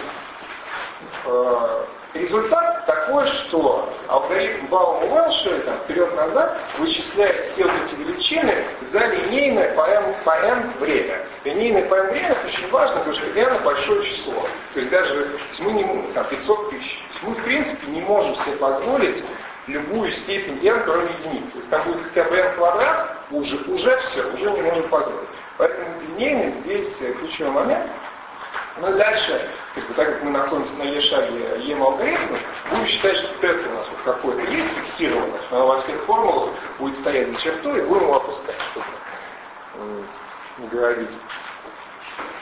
результат такой, что алгоритм Баума-Уэлша там, вперед-назад вычисляет все вот эти величины за линейное по n, по n время. Линейное по n время это очень важно, потому что n большое число. То есть даже то есть мы не можем, там, пятьсот тысяч. Мы в принципе не можем себе позволить любую степень n, кроме единицы. То есть там будет хотя бы n квадрат, уже, уже все, уже не можем позволить. Поэтому линейность здесь ключевой момент. Ну и дальше, как бы, так как мы находимся на е-шаге и эм алгоритма, будем считать, что это у нас вот какое-то есть фиксированное, что оно во всех формулах будет стоять за чертой, и будем его опускать, чтобы не говорить.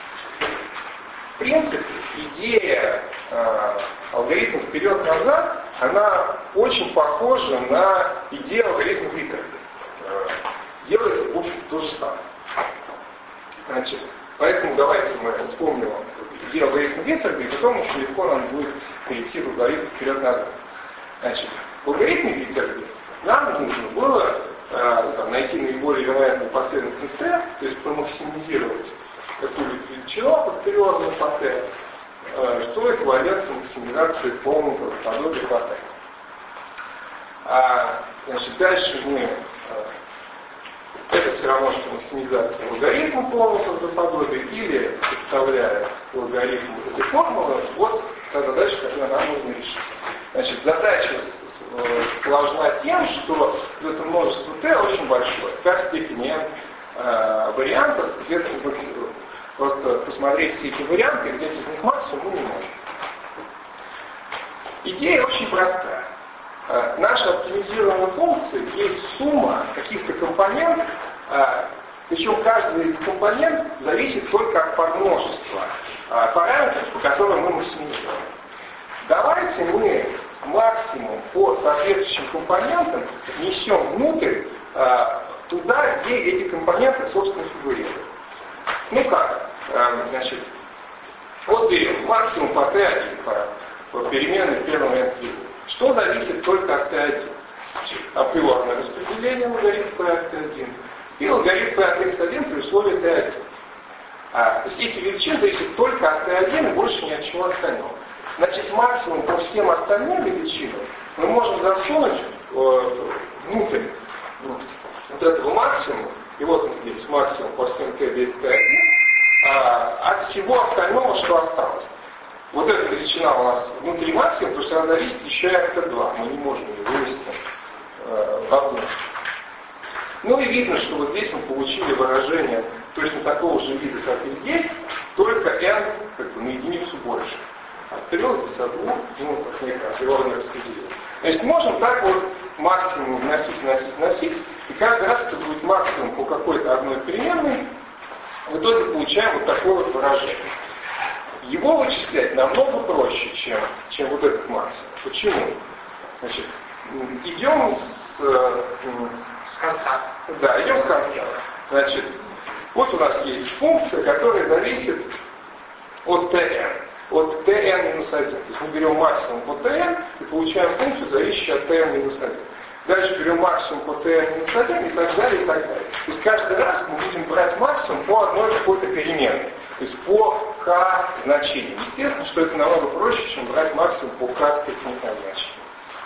В принципе, идея э, алгоритма вперед-назад она очень похожа на идею алгоритма Витерби. Делает, в общем, то же самое. Значит, поэтому давайте мы вспомним идею алгоритма Витерби, и потом очень легко нам будет перейти в алгоритм вперед-назад. Значит, в алгоритме Витерби нам нужно было э, там, найти наиболее вероятную последовательность Т, то есть промаксимизировать какую-либо величину апостериорную по Т, э, что эквивалентно максимизации полного правдоподобия по Т. А, значит, дальше мы э, это все равно, что максимизация алгоритма полного правдоподобия, или, представляя алгоритм этой формулы, вот та задача, которую нам нужно решить. Значит, задача сложна тем, что это множество Т очень большое, как степень n э, вариантов, соответственно, просто посмотреть все эти варианты, где из них максимум мы не можем. Идея очень простая. Э, наша оптимизированная функция есть сумма каких-то компонентов, э, причем каждый из компонентов зависит только от подмножества э, параметров, по которым мы максимизируем. Давайте мы максимум по соответствующим компонентам несем внутрь э, туда, где эти компоненты, собственно, фигурируют. Ну как? Э, значит, вот берем максимум по Т один, по, по переменной первого n. Что зависит только от Т один? Априорное распределение логарифм P от Т один и логарифм P от X один при условии Т один. А, то есть эти величины зависят только от Т один и больше ни от чего остального. Значит, максимум по всем остальным величинам мы можем засунуть э, внутрь вот, вот этого максимума, и вот он здесь максимум по всем Т без Т один, э, от всего остального, что осталось. Вот эта величина у нас внутри максимума, потому что она зависит еще и от Т два. Мы не можем ее вынести э, в одну. Ну и видно, что вот здесь мы получили выражение точно такого же вида, как и здесь, только n как бы на единицу больше. Вперед, за двух, ну, как некое априорное распределение. Значит, можем так вот максимум вносить, вносить, вносить, и каждый раз это будет максимум по какой-то одной переменной, в итоге получаем вот такое вот выражение. Его вычислять намного проще, чем, чем вот этот максимум. Почему? Значит, идем с, с конца. Да, идем с конца. Значит, вот у нас есть функция, которая зависит от Tn. От Tn минус один. То есть мы берем максимум по Tn и получаем функцию, зависящую от Tn минус один. Дальше берем максимум по Tn минус один и так далее, и так далее. То есть каждый раз мы будем брать максимум по одной какой-то переменной. То есть по k значению. Естественно, что это намного проще, чем брать максимум по k степени значения.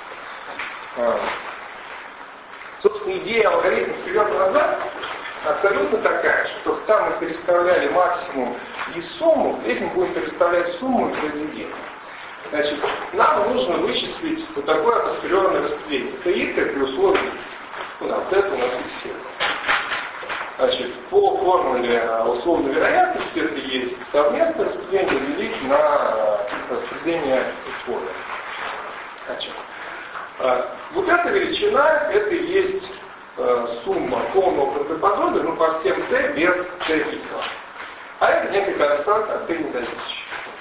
А. Собственно, идея алгоритма вперед-назад абсолютно такая же. Только там мы переставляли максимум и сумму, здесь мы будем переставлять сумму и произведение. Значит, нам нужно вычислить вот такое апостериорное распределение. Ти при условии x. Ну да, вот это у нас фиксировано. Значит, по формуле условной вероятности это есть совместное распределение делить на распределение условия. Значит, вот эта величина, это и есть сумма полного правдоподобия, ну, по всем t без t-. А это некая константа от t независящая.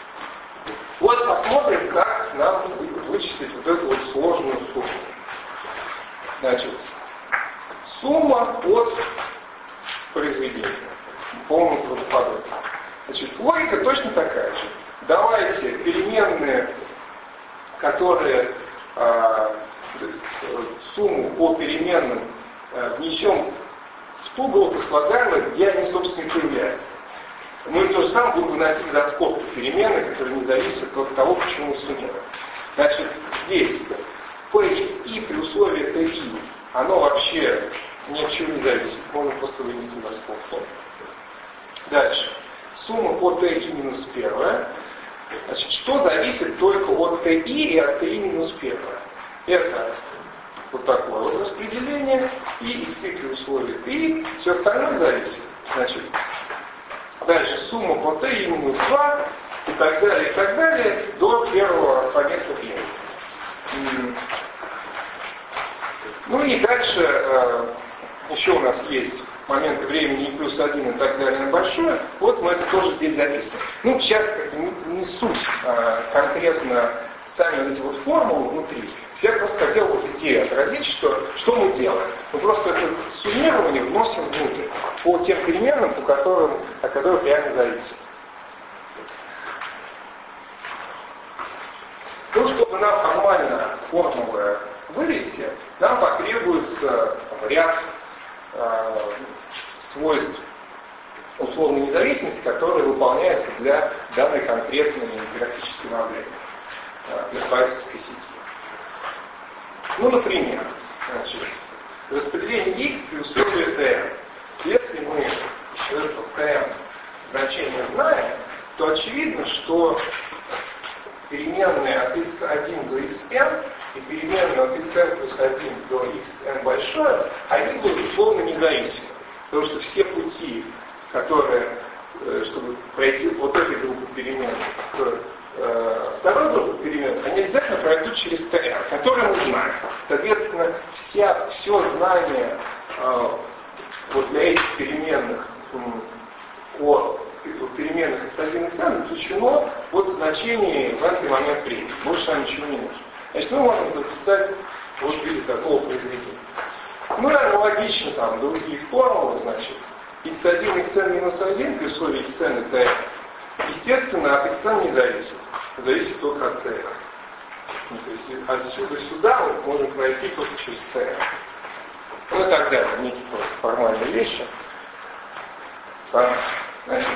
Вот посмотрим, как нам вычислить вот эту вот сложную сумму. Значит, сумма от произведения полного правдоподобия. Значит, логика точно такая же. Давайте переменные, которые э, сумму по переменным э, внесем в ту группу слагаемых, где они, собственно, и появляются. Мы то же самое будем выносить за скобки переменные, которые не зависят от того, почему мы суммируем. Значит, здесь Pxi при условии Ti, оно вообще ни от чего не зависит, можно просто вынести за скобки. Дальше. Сумма по Ti минус первая. Значит, что зависит только от Ti и от Ti минус первая? Это вот такое вот распределение, и xi при условии Ti, все остальное зависит. Значит, дальше сумма по Ti минус два, и так далее, и так далее, до первого алфавита n. Ну и дальше э, еще у нас есть моменты времени и плюс один и так далее на большое. Вот мы это тоже здесь записываем. Ну, сейчас как бы не, не суть а, конкретно сами вот эти вот формулы внутри. Я просто хотел вот идею отразить, что, что мы делаем. Мы просто это суммирование вносим внутрь по тем переменным, по которым, от которых реально зависит. Ну, чтобы нам формально формулы вывести, нам потребуется там, ряд э, свойств условной независимости, которые выполняются для данной конкретной графической модели, э, для парсерской сети. Ну, например, значит, распределение x при условии tn. Если мы это tn значение знаем, то очевидно, что переменные от икс один до xn и переменные от xn плюс один до xn большое, они будут условно независимы. Потому что все пути, которые, чтобы пройти вот этой группы переменных к э, второй группы переменных, они обязательно пройдут через tn, который мы знаем. Соответственно, вся, все знание э, вот для этих переменных э, о переменных икс один и икс эн заключено вот в значении в n момент времени. Больше нам ничего не нужно. Значит, мы можем записать вот в виде такого произведения. Ну и аналогично там другие формулы, значит, икс один, xn минус один при условии xn и tn, естественно, от xn не зависит. Зависит только от tn. Ну, то есть отсюда сюда мы можем пройти только через tn. Ну и так далее. Некие просто формальные вещи. А, значит,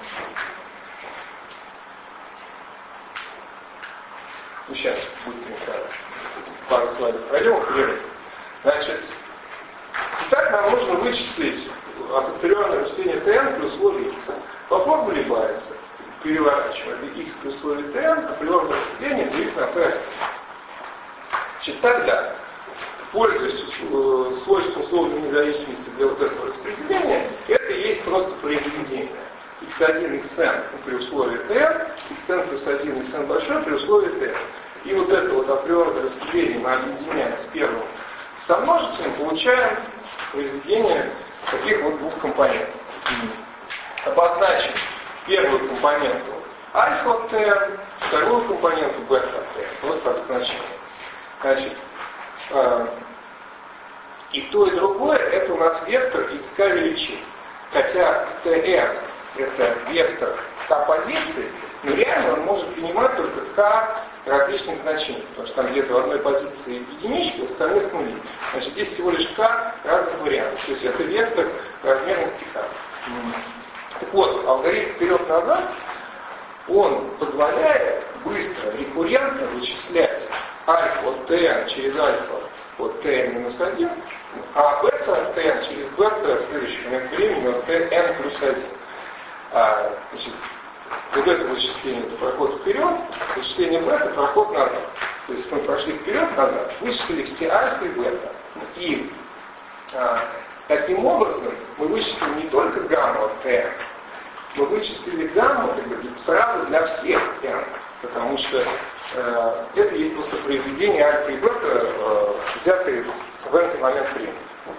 ну сейчас быстренько пару слайдов пройдем, перерыв. Значит, итак, нам нужно вычислить апостериорное распределение tn при условии x. По формуле Байеса переворачиваем это x при условии tn, априорное распределение делить на p. Значит, тогда, пользуясь свойством условной независимости для вот этого распределения, это и есть просто произведение. икс один, xn при условии tn, xn плюс один, xn большой при условии tn. И вот это вот априорное распределение мы объединяем с первым сомножителем, получаем произведение таких вот двух компонентов. Обозначим первую компоненту альфа tn, вторую компоненту бета tn. Просто обозначение. Значит, э, и то, и другое это у нас вектор из k величин. Хотя tn это вектор k позиций, но реально он может принимать только k различных значений, потому что там где-то в одной позиции единички, в остальных нули. Значит, здесь всего лишь k разных вариантов. То есть это вектор размерности k. Так вот, алгоритм вперед-назад, он позволяет быстро, рекуррентно вычислять альфа от tn через альфа от tn минус один, а бета tn через бета в следующий момент времени от tn плюс один. А, значит, вот это вычисление это проход вперед, вычисление бета проход назад. То есть мы прошли вперед-назад, вычислили все альфа и бета. И а, таким образом мы вычислили не только гамму от tn, мы вычислили гамму как бы, сразу для всех n, потому что э, это есть просто произведение альфа и бета, э, взятые в этот момент времени.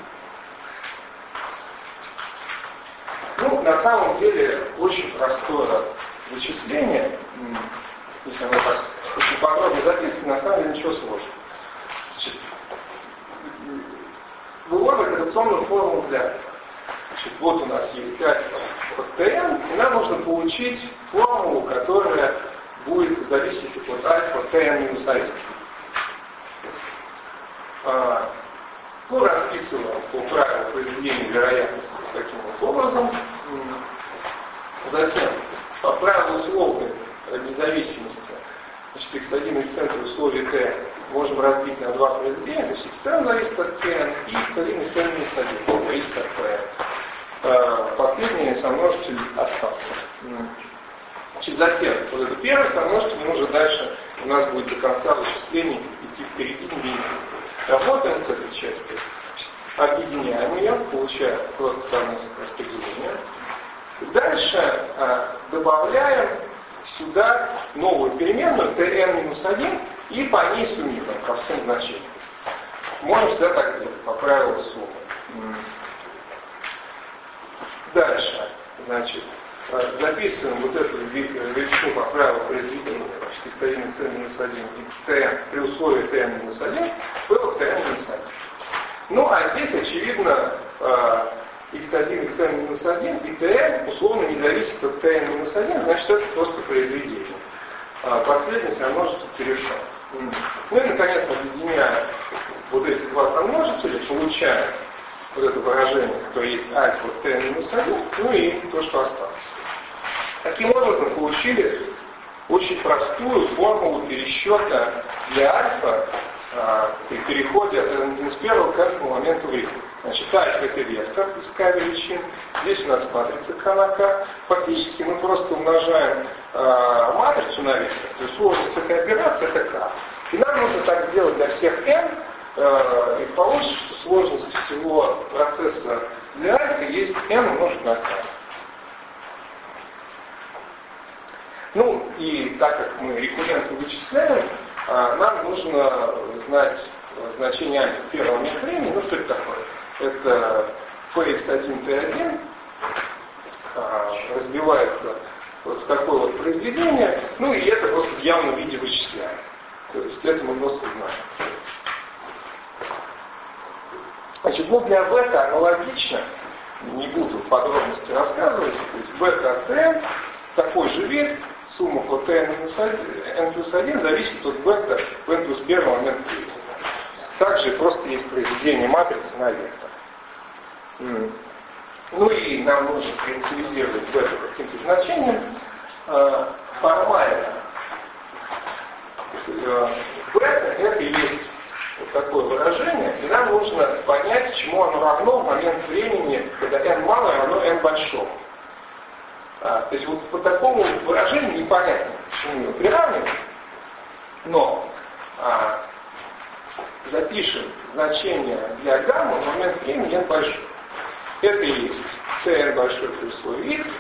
Ну, на самом деле, очень простое вычисление, если оно так очень подробно записано, на самом деле ничего сложного. Значит, выводим операционную формулу для. Значит, вот у нас есть альфа от tn, и нам нужно получить формулу, которая будет зависеть от альфа от tn минус один. А, ну, расписываем по правилу произведения вероятности таким вот образом. Затем, по правилу условной независимости, значит, икс один и xn при условии t можем разбить на два произведения, то есть xn зависит от tn, и икс один и xn минус один зависит от tn. Последний сомножитель остался. Значит, затем, вот это первый сомножитель, мы уже дальше, у нас будет до конца вычислений идти впереди неизвестно. Работаем с этой частью, объединяем ее, получаем просто совместное распределение. Дальше а, добавляем сюда новую переменную tn минус один и по ней суммируем ко всем значениям. Можем всегда так сделать, по правилу суммы. Дальше, значит, записываем вот эту величину по правилу произведения икс один, икс эн минус один и tn при условии tn минус один было tn минус один. Ну а здесь, очевидно, икс один, икс эн минус один и tn условно не зависит от tn минус один, значит это просто произведение. Последовательность о множестве перешел. Ну и, наконец, объединяя вот эти два сомножителя, получаем вот это выражение, которое есть альфа tn минус один, ну и то, что осталось. Таким образом, получили очень простую формулу пересчета для альфа а, при переходе от n минус один к n моменту времени. Значит, альфа это вектор из k величин, здесь у нас матрица k на k. Фактически мы просто умножаем а, матрицу на вектор, то есть сложность этой операции это k. И нам нужно так сделать для всех n, а, и получится, что сложность всего процесса для альфа есть n умножить на k. Ну и так как мы рекуррентно вычисляем, нам нужно знать значение альфа первого момента времени. Ну что это такое? Это пи икс один ти один разбивается вот в такое вот произведение, ну и это просто в явном виде вычисляем. То есть это мы просто знаем. Значит, ну для бета аналогично, не буду подробности рассказывать, то есть бета от n такой же вид, сумма по tn минус n плюс один зависит от бета в n плюс один момент времени. Также просто есть произведение матрицы на вектор. Ну и нам нужно инициализировать бета каким-то значением. Формально бета это и есть вот такое выражение, и нам нужно понять, чему оно равно в момент времени, когда n малое равно n большому. А, то есть вот по такому выражению непонятно, почему его приравнивать, но а, запишем значение для гамма в момент времени n большой. Это и есть cn большой при условии x,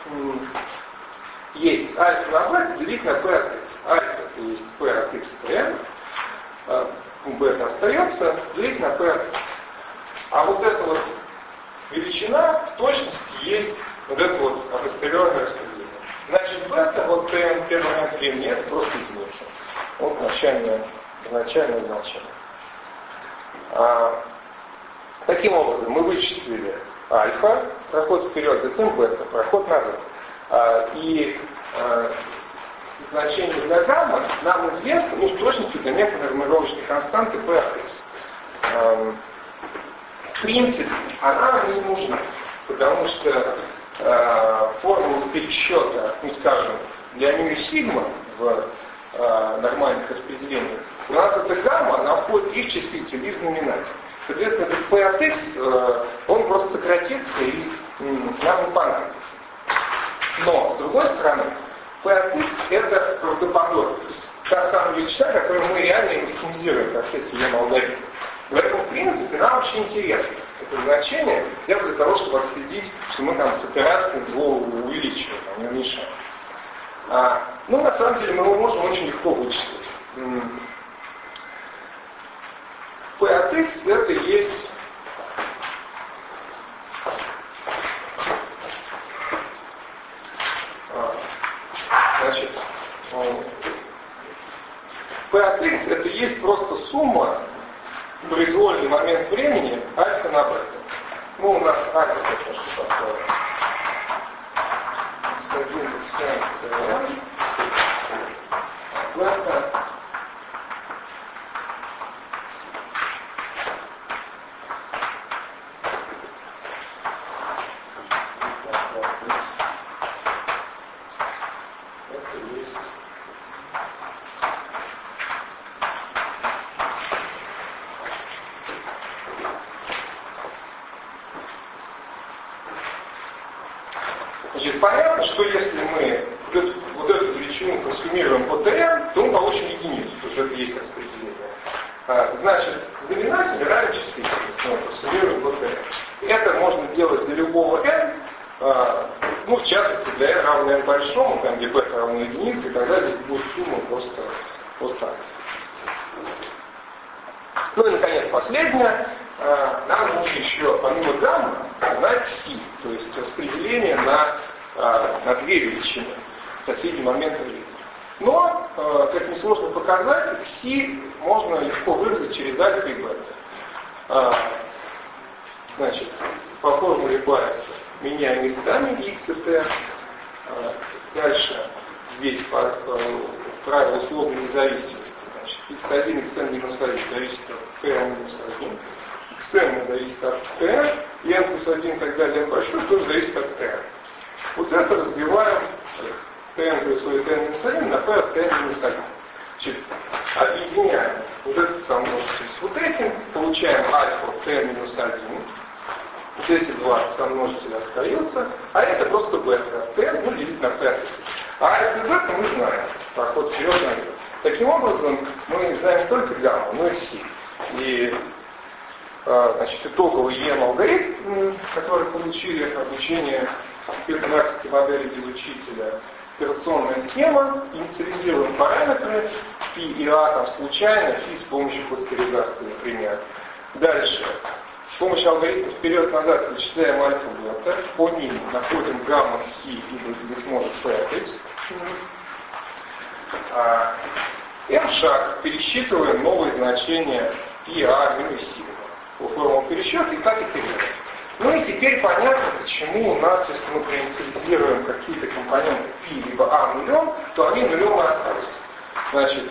есть альфа на бета делить на p от x. Альфа это есть p от x tn, а, бета остается, делить на p от x. А вот эта вот величина в точности есть вот это вот апостериорное распределение. Значит, бета, вот tn первый момент времени, это просто единица. Вот начальное, начальное значение. А, таким образом, мы вычислили альфа, проход вперед, затем бета, проход назад. А, и а, значение для гамма нам известно, ну, с точностью до некоторой нумеровочной константы p от x. А, в принципе, она нам не нужна, потому что э, формула пересчета, ну, скажем, для μ и сигма в э, нормальных распределениях, у нас это гамма, она входит и в числитель, и в знаменатель. Соответственно, этот p от x, э, он просто сократится и э, нам не понадобится. Но, с другой стороны, p от x это правдоподобно. То есть та самая величина, которую мы реально максимизируем в процессе ее алгоритма. Поэтому, в принципе, нам очень интересно это значение, сделать для того, чтобы отследить, что мы там с операцией его увеличиваем, а не уменьшаем. А, ну, на самом деле, мы его можем очень легко вычислить. P от x это есть значит, P от x это есть просто сумма произвольный момент времени альфа на бета. Ну, у нас альфа это что такое? икс один, икс один, бета. Это есть. Значит, понятно, что если мы вот эту, вот эту величину консумируем по tn, то мы получим единицу, потому что это есть распределение. А, значит, знаменатель равен числительности, мы консумируем по tn. Это можно делать для любого n, а, ну, в частности, для n равно n большому, там где бета равно единице, и тогда здесь будет сумма просто вот так. Ну и, наконец, последнее. Нам нужно еще, помимо гамма, знать си, то есть распределение на а, на две величины соседний момент времени. Но, а, как несложно показать, кси можно легко выразить через альфа и бета. А, значит, по формуле Байеса меняем местами x и t. А, дальше здесь по, по правилу условной независимости. Значит, икс один, xn минус один зависит от t минус один. xn зависит от t, и n плюс один и так далее, n большой, тоже зависит от t. Вот это разбиваем tn плюс tn минус один на p от tn минус один. Значит, объединяем вот этот сомножитель с вот этим, получаем альфа t минус один. Вот эти два сомножителя остаются, а это просто бета. t ну, делить на p от x. А альфа и бета мы знаем. Так вот, вперед наверх. Таким образом, мы знаем не только гамму, но и си. И значит, итоговый и эм алгоритм, который получили обучение переднакской модели без учителя, операционная схема, инициализируем параметры φ и а там случайно, φ с помощью кластеризации, например. Дальше, с помощью алгоритма вперед-назад вычисляем альфа-бета, по ним находим гамма си и, быть может, p от x. m шаг пересчитываем новые значения φ, а, ну и си. По формулам пересчета и так и перейдем. Ну и теперь понятно, почему у нас, если мы проинициализируем какие-то компоненты φ либо а нулем, то они нулем и останутся. Значит,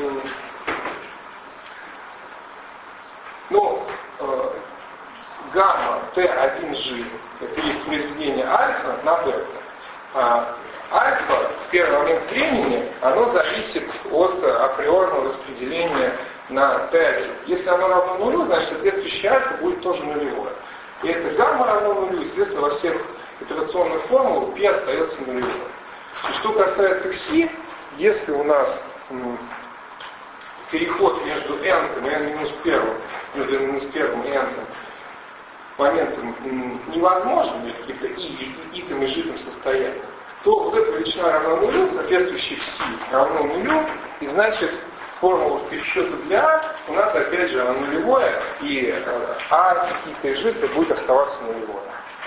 ну, э, гамма тэ один джи это есть произведение альфа на бета. А альфа в первый момент времени оно зависит от априорного распределения на тэ один. Если оно равно нулю, значит соответствующее альфа будет тоже нулевое. И это гамма равно нулю, естественно, во всех итерационных формулах π остается нулевым. И что касается кси, если у нас м, переход между n и n минус первым, между n минус первым и n моментом м, невозможен, или каким-то и, итом и житым состоянием, то вот эта величина равна нулю, соответствующая кси равно нулю, и значит формула пересчета для А у нас опять же она нулевое, и А, и Ж будет оставаться нулевое.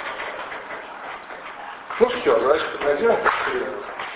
Ну все, задача прогнозируем, как пример.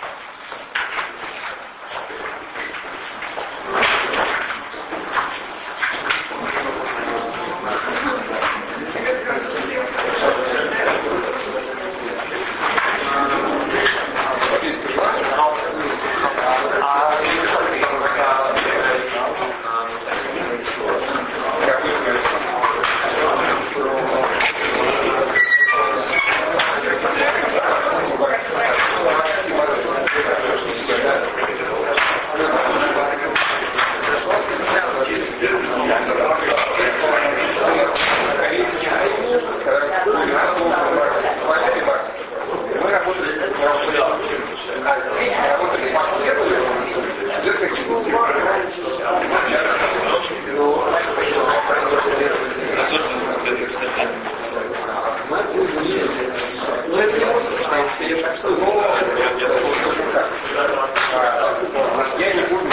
Я не буду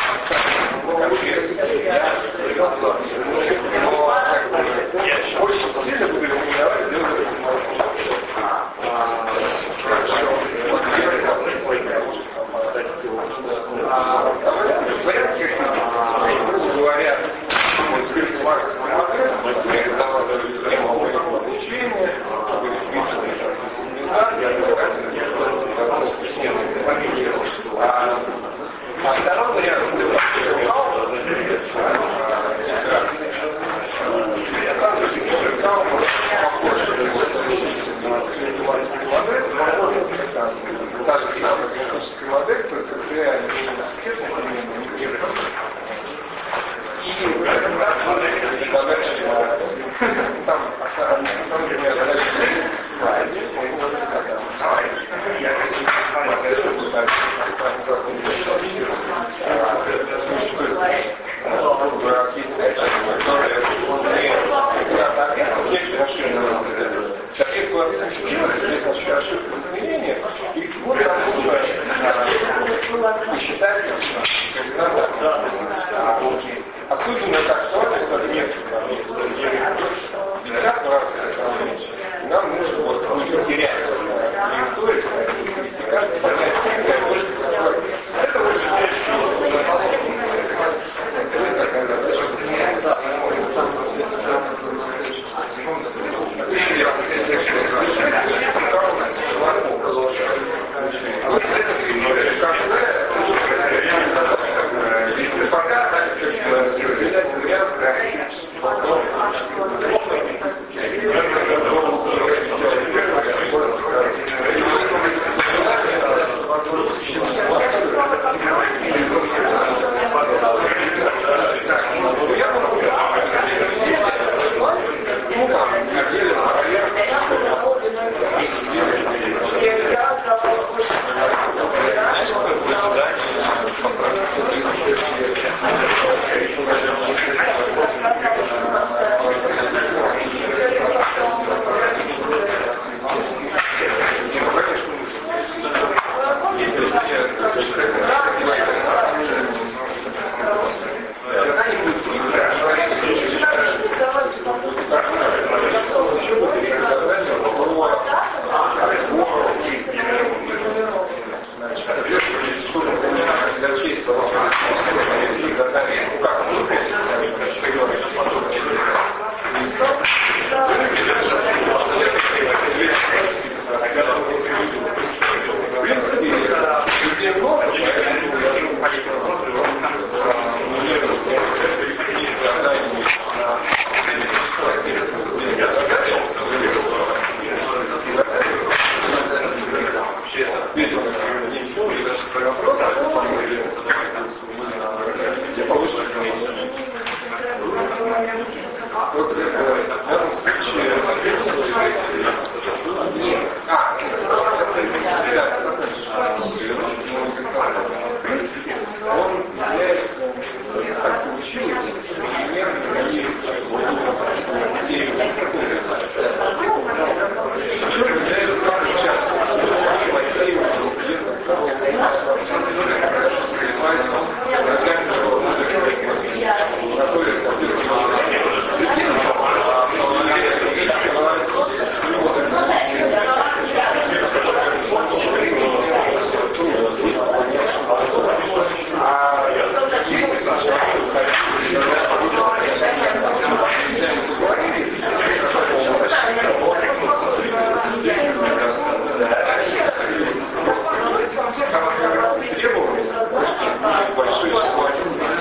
очень сильно буду рекомендовать сделать грубо говоря, обучение, а второй вариант та же самая графическая модель, то есть реально университет, например, и там на самом деле задача ошибку измерения, и вот там нужно считать особенно это актуально с объектом пятьдесят процентов. Нам нужно вот не потерять. Вот, э, в данном случае... А, он является, как получилось, современным и серию. Причем является самым частым мотивом где-то второго класса, занимается ногами, который, соответственно, а если сначала большое число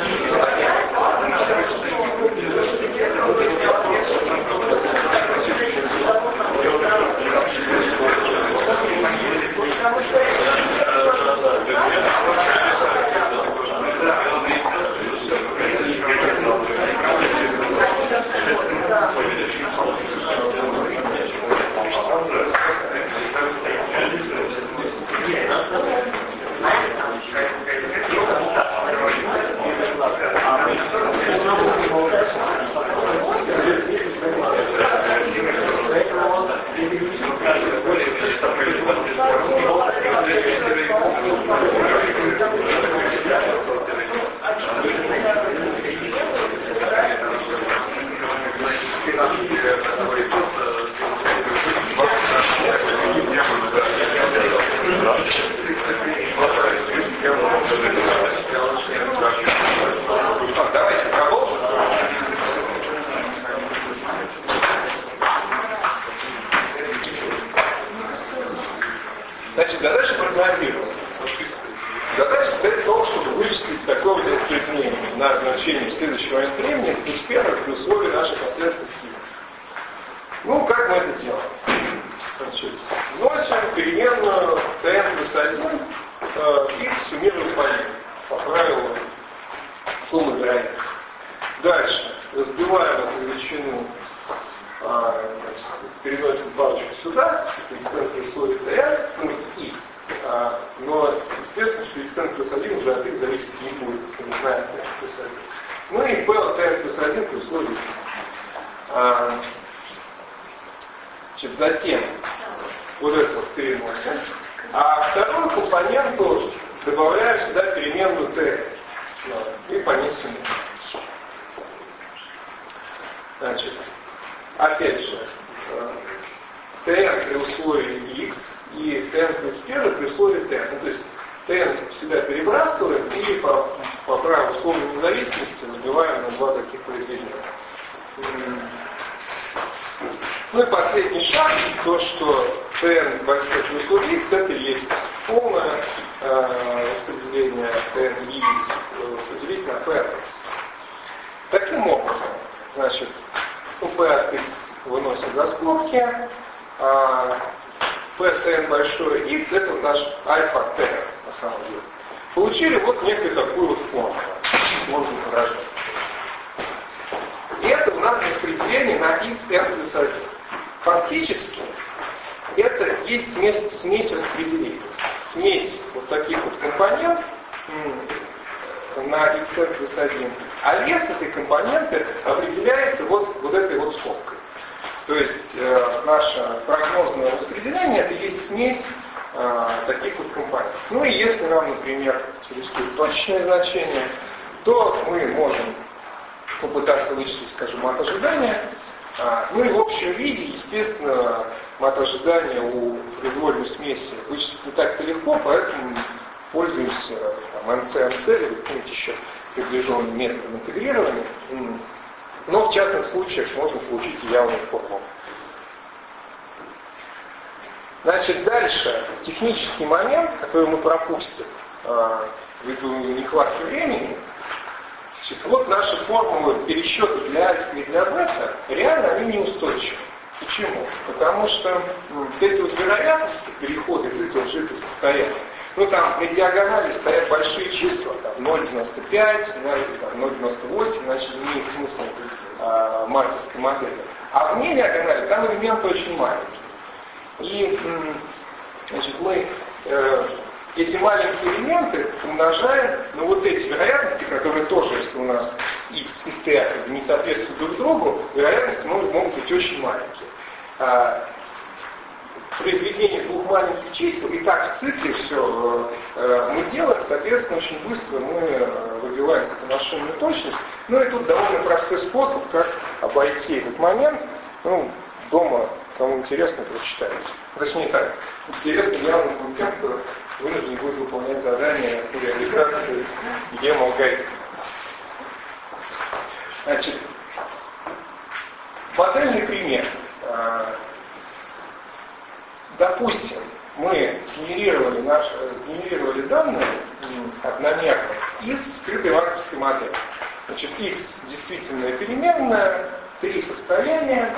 Давайте продолжим. Значит, задача прогнозировать. Задача состоит в том, чтобы вычислить такое вот распределение на значение в следующий момент времени плюс первое при условии нашей последовательности x. Ну, как мы это делаем? Значит, вносим переменную tn плюс один э, и суммируем по ним, по правилу суммы вероятности. Дальше разбиваем эту величину, э, значит, переносим палочку сюда, это xn при условии tn, ну, x. Э, но естественно, что xn плюс один уже от x зависеть не будет, если мы знаем tn плюс один. Ну и p от tn плюс один при условии x. Э, Значит, затем вот это вот переносим. А вторую компоненту добавляем сюда переменную t. И по ней суммируем. Значит, опять же, tn при условии x и tn плюс первый при условии tn. Ну, то есть tn сюда перебрасываем и по, по правилу условной независимости разбиваем на два таких произведения. Ну и последний шаг, то, что tn большой плюс x, это есть полное э, распределение tn и x разделить на p от x. Таким образом, значит, ну, p от x выносим за скобки, а p tn большое x это вот наш альфа tn на самом деле. Получили вот некую такую вот формулу, можно выражать. И это у нас распределение на xn плюс один. Фактически, это есть смесь, смесь распределений. Смесь вот таких вот компонент на xn плюс один. А вес этой компоненты определяется вот, вот этой вот скобкой. То есть э, наше прогнозное распределение это есть смесь э, таких вот компонентов. Ну и если нам, например, существует точечное значение, то мы можем попытаться вычислить, скажем, мат ожидания. А, ну и в общем виде, естественно, мат ожидания у произвольной смеси вычислить не так-то легко, поэтому пользуемся там, эн цэ эм цэ или каким-нибудь еще приближенным методом интегрирования. Но в частных случаях можно получить и явную формулу. Значит, дальше технический момент, который мы пропустим а, ввиду нехватки времени. Значит, вот наши формулы пересчета для альфа и для бета, реально они неустойчивы. Почему? Потому что ну, эти вот вероятности перехода из этого в жидкое состояние, Ну там на диагонали стоят большие числа, там ноль целых девяносто пять, ноль целых девяносто восемь, значит имеет смысл э, марковской модели. А вне диагонали там элементы очень маленькие. И значит, мы э, эти маленькие элементы умножаем на вот эти вероятности, которые тоже, если у нас x и t не соответствуют друг другу, вероятности могут, могут быть очень маленькие. А, произведение двух маленьких чисел, и так в цикле все э, мы делаем, соответственно, очень быстро мы э, выбиваемся за машинную точность. Ну и тут довольно простой способ, как обойти этот момент. Ну, дома, кому интересно, прочитайте. Точнее так, интересно явно будет тем, кто вынужден будет выполнять задания по реализации Е-алгоритма. Значит, модельный пример. Допустим, мы сгенерировали, наш, сгенерировали данные одномерно из скрытой марковской модели. Значит, x действительно переменная, три состояния,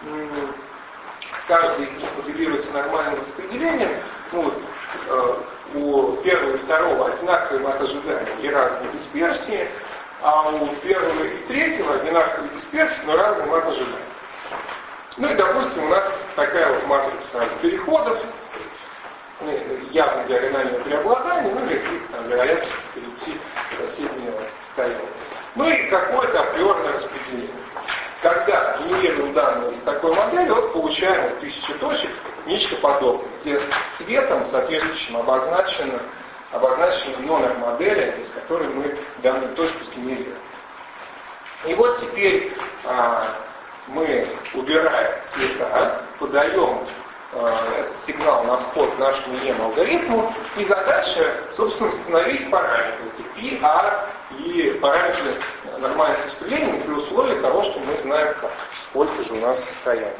каждый из них моделируется нормальным распределением. Ну, вот, э, у первого и второго одинаковые мат ожидания и разные дисперсии, а у первого и третьего одинаковые дисперсии, но разные мат ожидания. Ну и, допустим, у нас такая вот матрица переходов, явно диагональное преобладание, ну или там, вероятность перейти в соседнее состояние. Ну и какое-то априорное распределение. Когда генерируем данные из такой модели, вот получаем вот тысячи точек, нечто подобное, где цветом соответствующим обозначено, обозначена номер модели, из которой мы данную точку сгенерируем. И вот теперь а, мы убираем цвета, подаем э, этот сигнал на вход нашему Е-алгоритму, и задача, собственно, установить параметры π, r и параметры нормальных распределений при условии того, что мы знаем, как, сколько же у нас состояний.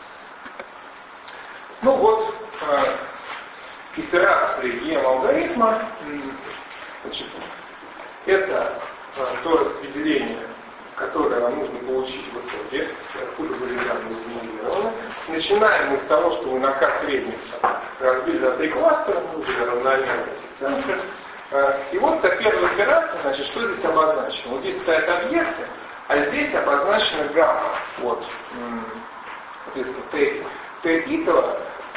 Ну вот, э, итерации Е-алгоритма, значит, это э, то распределение, которое нам нужно получить в итоге, откуда были данные сгенерированы. Начинаем мы с того, что мы на К средних разбили на три кластера, мы уже равномерно эти центры. И вот та первая операция, значит, что здесь обозначено? Вот здесь стоят объекты, а здесь обозначена гамма. Вот, Т итого,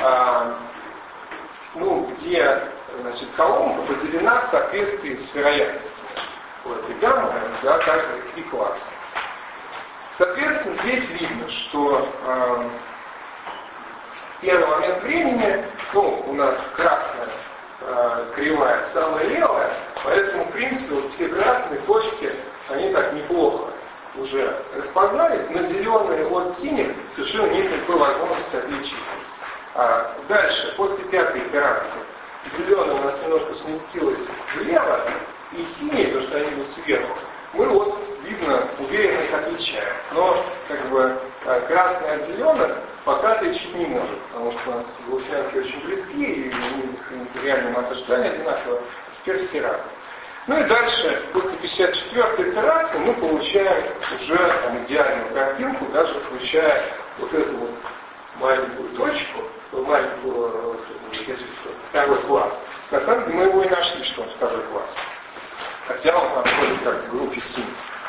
ну, где, значит, колонка поделена в соответствии с вероятностью. Вот, и гамма, да, также из три класса. Соответственно, здесь видно, что э, первый момент времени, ну, у нас красная э, кривая самая левая, поэтому, в принципе, вот все красные точки, они так неплохо уже распознались, но зеленые от синих совершенно нет никакой возможности отличить. А дальше, после пятой операции, зеленая у нас немножко сместилась влево, и синие, потому что они идут сверху, мы вот, видно, уверенно их отличаем. Но, как бы, красный от зеленых пока отличить не может, потому что у нас гаусянки очень близки, и у них реально мат ожидания одинаково, теперь все разные. Ну и дальше, после пятьдесят четвёртой итерации, мы получаем уже там, идеальную картинку, даже включая вот эту вот маленькую точку, маленькую, если второй класс. На самом деле мы его и нашли, что он второй класс. Хотя он подходит как в группе синих.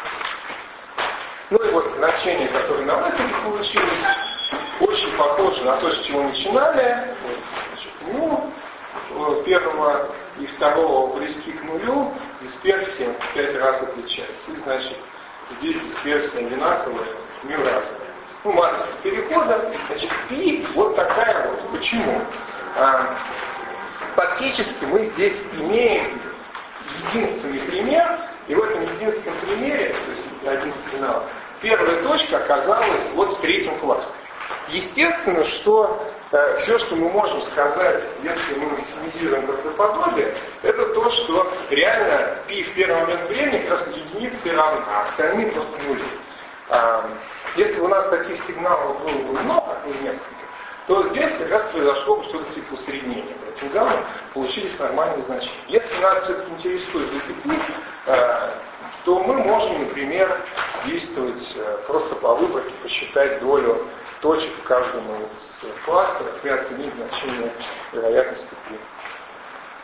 Ну и вот значения, которые на выходе получились, очень похожи на то, с чего начинали. Вот, значит, ну, первого и второго близки к нулю, дисперсия в пять раз отличается. И, значит, здесь дисперсия одинаковая, мю разная. Ну, матрица перехода, значит, π вот такая вот. Почему? А, фактически мы здесь имеем единственный пример, и в этом единственном примере, то есть один сигнал, первая точка оказалась вот в третьем классе. Естественно, что э, все, что мы можем сказать, если мы максимизируем правдоподобие, это то, что реально π в первый момент времени как раз единице равна, а остальные просто нули. А, если у нас таких сигналов было бы много, ну несколько, то здесь как раз произошло бы что-то типа усреднения. Этим гамма получились нормальные значения. Если нас все-таки интересует эти π, э, то мы можем, например, действовать э, просто по выборке, посчитать долю точек в каждом из кластеров и оценить значение вероятности π.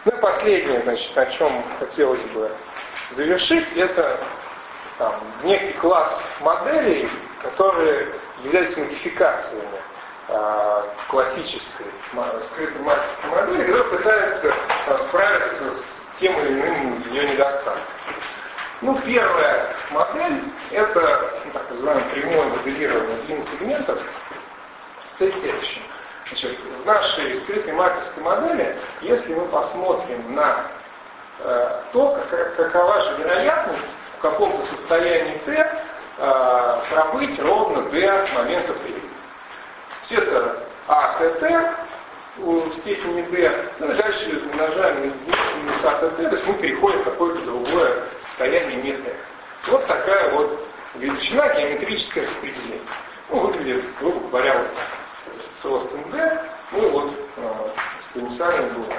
Ну и последнее, значит, о чем хотелось бы завершить, это там, некий класс моделей, которые являются модификациями э, классической скрытой маркетинговой модели, которая пытается там, справиться с тем или иным ее недостатком. Ну, первая модель – это ну, так называемое прямое моделирование длин сегментов. Стоит следующее. Значит, в нашей скрытой маркетинговой модели, если мы посмотрим на э, то, как, какова же вероятность в каком-то состоянии Т э, пробыть ровно D момента времени. Все это А Т Т в степени D, ну и дальше умножаем на минус А Т Т, то есть мы переходим в какое-то другое состояние не Т. Вот такая вот величина геометрическое распределение. Ну, выглядит, грубо говоря, вот с ростом D, ну вот э, экспоненциальным блоком.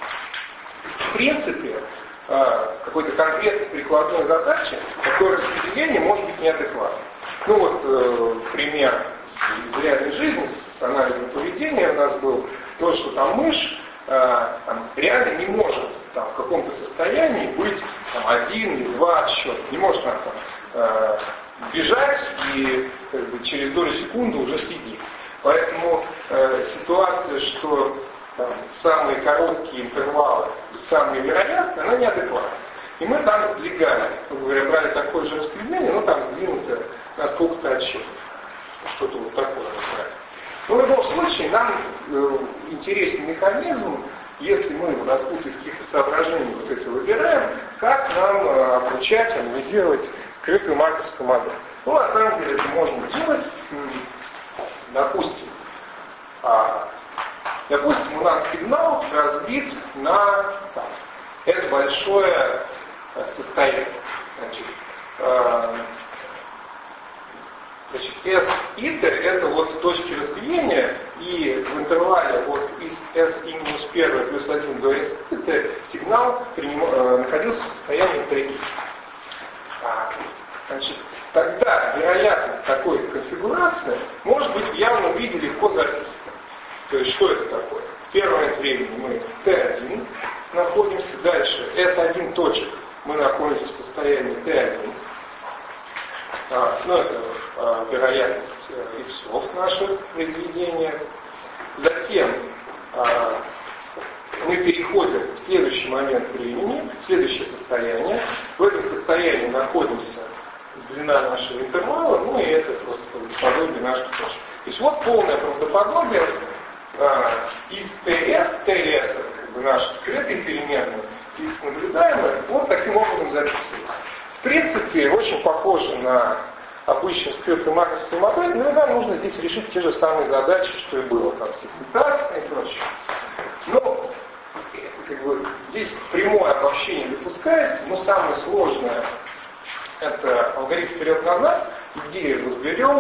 В принципе, э, какой-то конкретной прикладной задачи такое распределение может быть неадекватным. Ну вот э, пример из реальной жизни с анализом поведения у нас был то, что там мышь э, там, реально не может там, в каком-то состоянии быть там, один или два отсчета. Не может она там, э, бежать и как бы, через долю секунды уже сидит. Поэтому э, ситуация, что там, самые короткие интервалы и самые вероятные, она неадекватна. И мы там сдвигали, грубо говоря, брали такое же распределение, но там сдвинуто на сколько-то отсчетов. Что-то вот такое. Но в любом случае нам э, интересен механизм, если мы вот откуда из каких-то соображений вот эти выбираем, как нам э, обучать, анализировать скрытую маркетинговую модель. Ну, на самом деле, это можно делать, допустим, а, допустим, у нас сигнал разбит на там, S большое состояние. Значит, э, Значит, S и T это вот точки разбиения, и в интервале от S и минус один плюс один до S и T сигнал приним, э, находился в состоянии T. А, значит, тогда вероятность такой конфигурации может быть явно в виде легко записана. То есть, что это такое? В первый момент времени мы T один находимся, дальше S один точек мы находимся в состоянии T один. А, ну, это а, вероятность а, иксов нашего произведения. Затем а, мы переходим в следующий момент времени, в следующее состояние. В этом состоянии находимся длина нашего интервала, ну и это просто правдоподобие наших точек. То есть вот полное правдоподобие а, X T S, T S это как бы наши скрытые переменные, X наблюдаемые, вот таким образом записывается. В принципе, очень похоже на обычную скрытую маркетинговую модель, но нам нужно здесь решить те же самые задачи, что и было там с сегментацией и прочее. Но как бы, здесь прямое обобщение допускается, но самое сложное это алгоритм вперед-назад, идею разберем.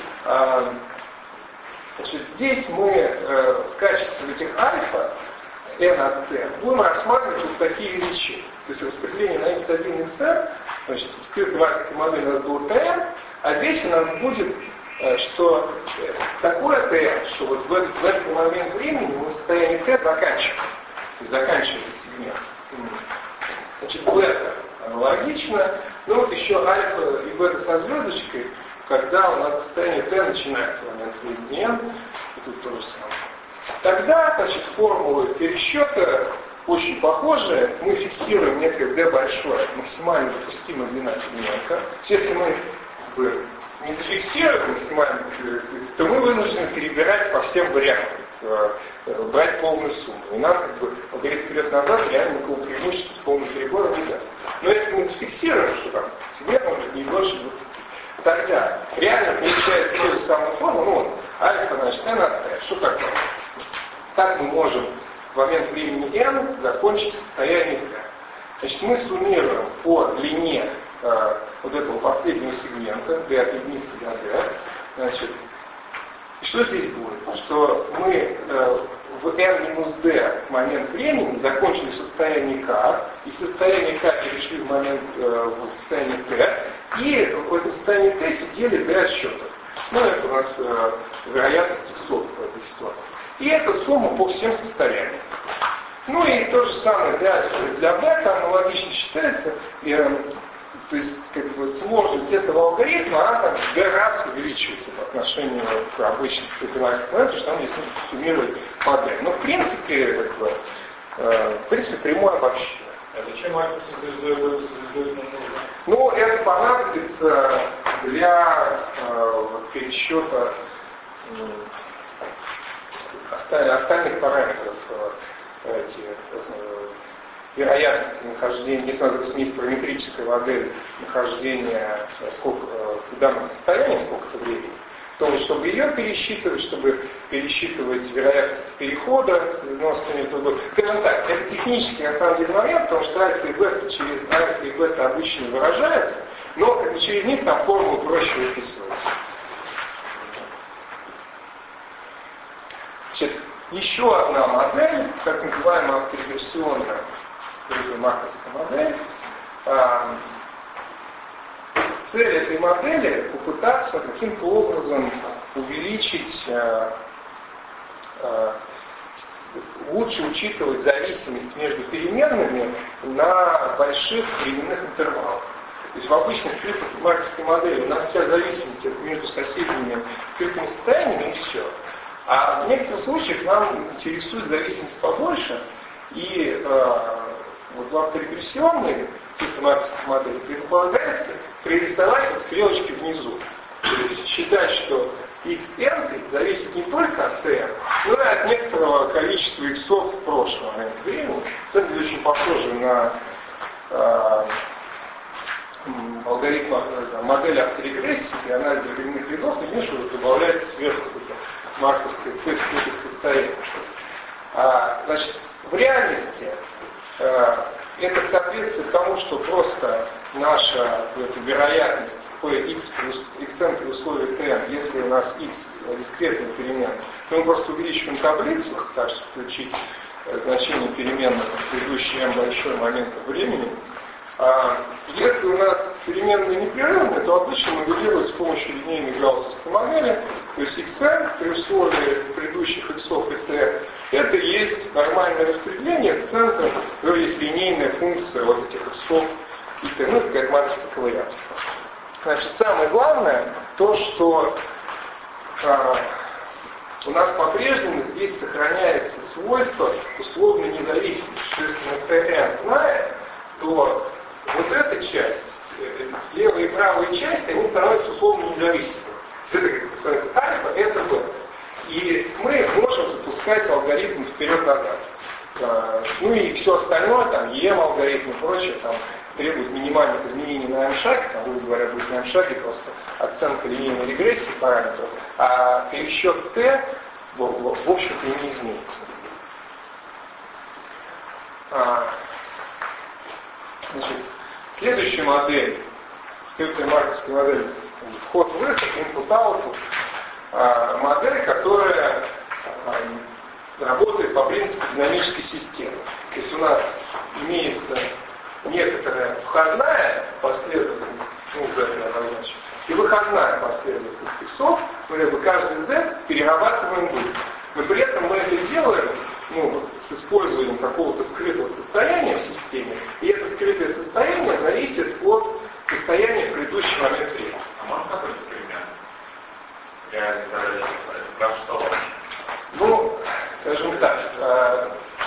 Значит, здесь мы в качестве этих альфа n от t будем рассматривать вот такие величины. То есть распределение на x один и xn, значит, в скрытой маркетинговой модели у нас было tn, а здесь у нас будет, что такое tn, что вот в этот, в этот момент времени мы в состоянии t заканчиваем. То есть заканчивается сегмент. Значит, бета аналогично. Ну вот еще альфа и бета со звездочкой, когда у нас состояние t начинается в момент времени n, и тут то же самое. Тогда, значит, формулы пересчета очень похожие. Мы фиксируем некое d большое, максимально допустимая длина сегмента. Если мы как бы, не зафиксируем максимально, то мы вынуждены перебирать по всем вариантам, брать полную сумму. И нам как бы алгоритм вперед-назад реально никакого преимущества с полным перебором не даст. Но если мы зафиксируем, что там сегмент может быть не больше двадцати, тогда реально получается ту же самую форму, ну вот, альфа, значит, n от t. Что такое? Так мы можем в момент времени n закончить состояние t. Значит, мы суммируем по длине э, вот этого последнего сегмента, d от единицы до d. Значит, и что здесь будет? Что мы э, в n минус d момент времени закончили в состоянии k, и в состоянии k перешли в момент э, в состояние t, и в этом состоянии t сидели d отсчетов. Ну, это у нас э, вероятность иксов в этой ситуации. И это сумма по всем состояниям. Ну и то же самое для, для бета аналогично считается, и, то есть как бы сложность этого алгоритма, она там в два раза увеличивается по отношению к обычной степенарской модель, потому что там здесь нужно суммировать модель. Но в принципе, как бы, э, в принципе, прямое обобщение. А зачем альфа со звездой веб со звездой нам нужно? Ну, это понадобится для э, пересчета э, остальных, остальных параметров э, эти, э, вероятности нахождения, если у нас, допустим, есть параметрическая модель нахождения сколько, э, в данном состоянии сколько-то времени, то вот, чтобы ее пересчитывать, чтобы пересчитывать вероятность перехода из одного состояния в другое. Скажем так, это технический на самом деле момент, потому что альфа и бета через альфа и бета обычно выражаются, но как бы через них там формулы проще выписываются. Значит, еще одна модель, так называемая авторегрессионная марковская модель. Цель этой модели попытаться каким-то образом увеличить, лучше учитывать зависимость между переменными на больших временных интервалах. То есть в обычной скрипто-марковской модели у нас вся зависимость это между соседними скрытыми состояниями и все. А в некоторых случаях нам интересует зависимость побольше, и э, вот в авторегрессионной скрипто-марковской модели предполагается пририсовать вот стрелочки внизу. То есть считать, что xn зависит не только от t, но и от некоторого количества иксов в прошлом момент времени. Это очень похоже на э, алгоритм, э, модель авторегрессии, и анализ временных рядов, и меньше добавляется сверху марковская цифра этих состояний. А, значит, в реальности э, это соответствует тому, что просто наша эта вероятность px плюс xn при условии tn, если у нас x дискретная переменная, то мы просто увеличиваем таблицу, так что включить э, значение переменных в предыдущий m большой момент времени. А если у нас переменные непрерывные, то обычно моделируют с помощью линейной гауссовской модели, то есть xn при условии предыдущих иксов и t, это есть нормальное распределение с центром, то есть линейная функция вот этих иксов и t, ну это какая-то матрица коварианства. Значит, самое главное, то, что а, у нас по-прежнему здесь сохраняется свойство условной независимости, что если мы tn знаем, то вот эта часть, левая и правая часть, они становятся условно независимыми. Это, как становится альфа, это бета. И мы можем запускать алгоритм вперед-назад. Ну и все остальное, там, и эм алгоритм и прочее, там, требует минимальных изменений на m-шаге, там, грубо говоря, будет на m-шаге просто оценка линейной регрессии параметров, а пересчет t, в, в, в общем-то, не изменится. Значит, следующая модель, скрипто-марковская модель вход-выход, input-output, модель, которая работает по принципу динамической системы. То есть у нас имеется некоторая входная последовательность, ну, z я обозначу, и выходная последовательность иксов, мы как бы каждый z перерабатываем быстро. Но при этом мы это делаем, ну, с использованием какого-то скрытого состояния в системе, и это скрытое состояние зависит от состояния в предыдущий момент времени. А можно какой-то пример? Реально, это про что? Ну, скажем так, э,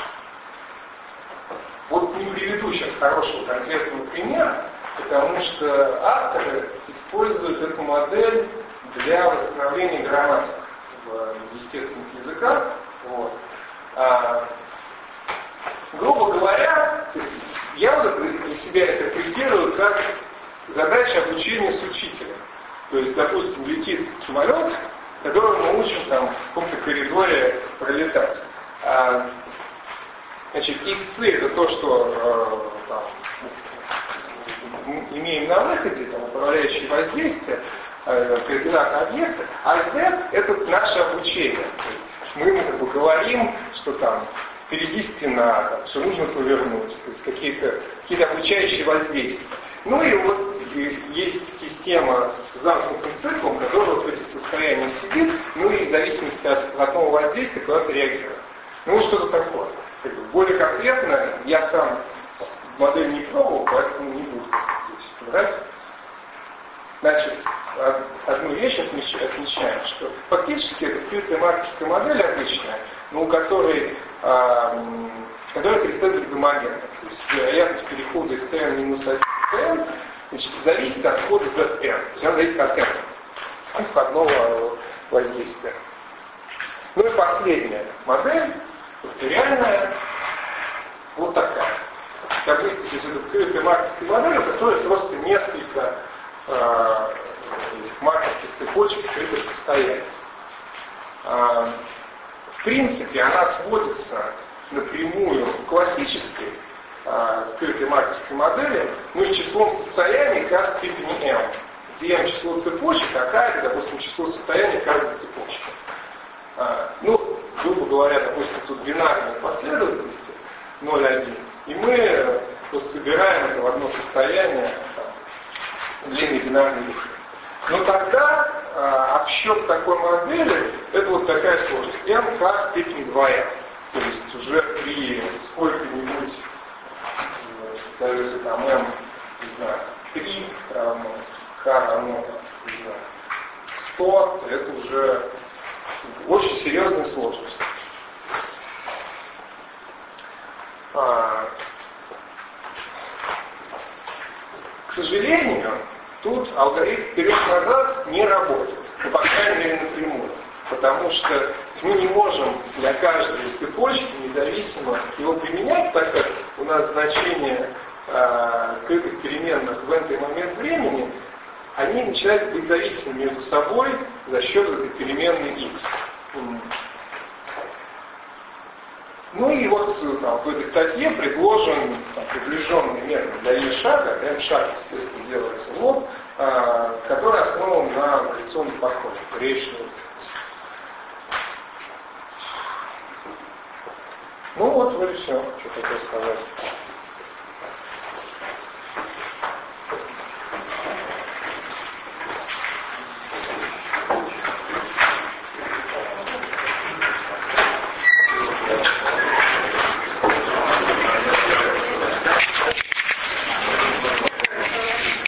вот не приведу сейчас хорошего конкретного примера, потому что авторы используют эту модель для возобновления грамматик в естественных языках. Вот. А, грубо говоря, я вот для себя интерпретирую как задача обучения с учителем. То есть, допустим, летит самолет, который мы учим там, в каком-то коридоре пролетать. А, значит, иксы это то, что э, там, мы имеем на выходе, там, управляющие воздействия, э, координаты объекта, а z это наше обучение. То есть мы ему как бы говорим, что там перейди стена, там, что нужно повернуть, то есть какие-то какие-то обучающие воздействия. Ну и вот есть система с замкнутым циклом, которая вот в этих состояниях сидит, ну и в зависимости от одного воздействия куда-то реагирует. Ну вот что-то такое. как бы, более конкретно, я сам модель не пробовал, поэтому не буду здесь брать. Значит, одну вещь отмечаем, что фактически это скрытая маркерская модель обычная, но у которой, а, которая преследует гомогенно. То есть вероятность перехода из Tn минус один в Tn значит, зависит от входа за n. То есть она зависит от n, входного воздействия. Ну и последняя модель, факториальная, вот такая. Как бы, то есть это скрытая маркерская модель, у которой просто несколько э, маркерских цепочек скрытых состояний. Э, в принципе, она сводится напрямую к классической э, скрытой маркерской модели, ну и с числом состояний k в степени m, где m число цепочек, а k это, допустим, число состояний каждой цепочки. Э, ну, грубо говоря, допустим, тут бинарная последовательность ноль один, и мы просто собираем это в одно состояние там, длинной бинарной линии. Но тогда а, обсчет такой модели это вот такая сложность. m k в степени два n. То есть уже при сколько-нибудь, кажется, там m, не знаю, три равно, k равно, не знаю, сто, это уже очень серьезная сложность. А, к сожалению, тут алгоритм вперед-назад не работает, ну, по крайней мере напрямую, потому что мы не можем для каждой цепочки независимо его применять, так как у нас значения э, скрытых переменных в n момент времени, они начинают быть зависимы между собой за счет этой переменной x. Ну и вот там, в этой статье предложен там, приближенный метод для e шага, m-шаг, естественно, делается в лоб, а, который основан на традиционном подходе, relational. Ну вот, вроде все, что хотел сказать.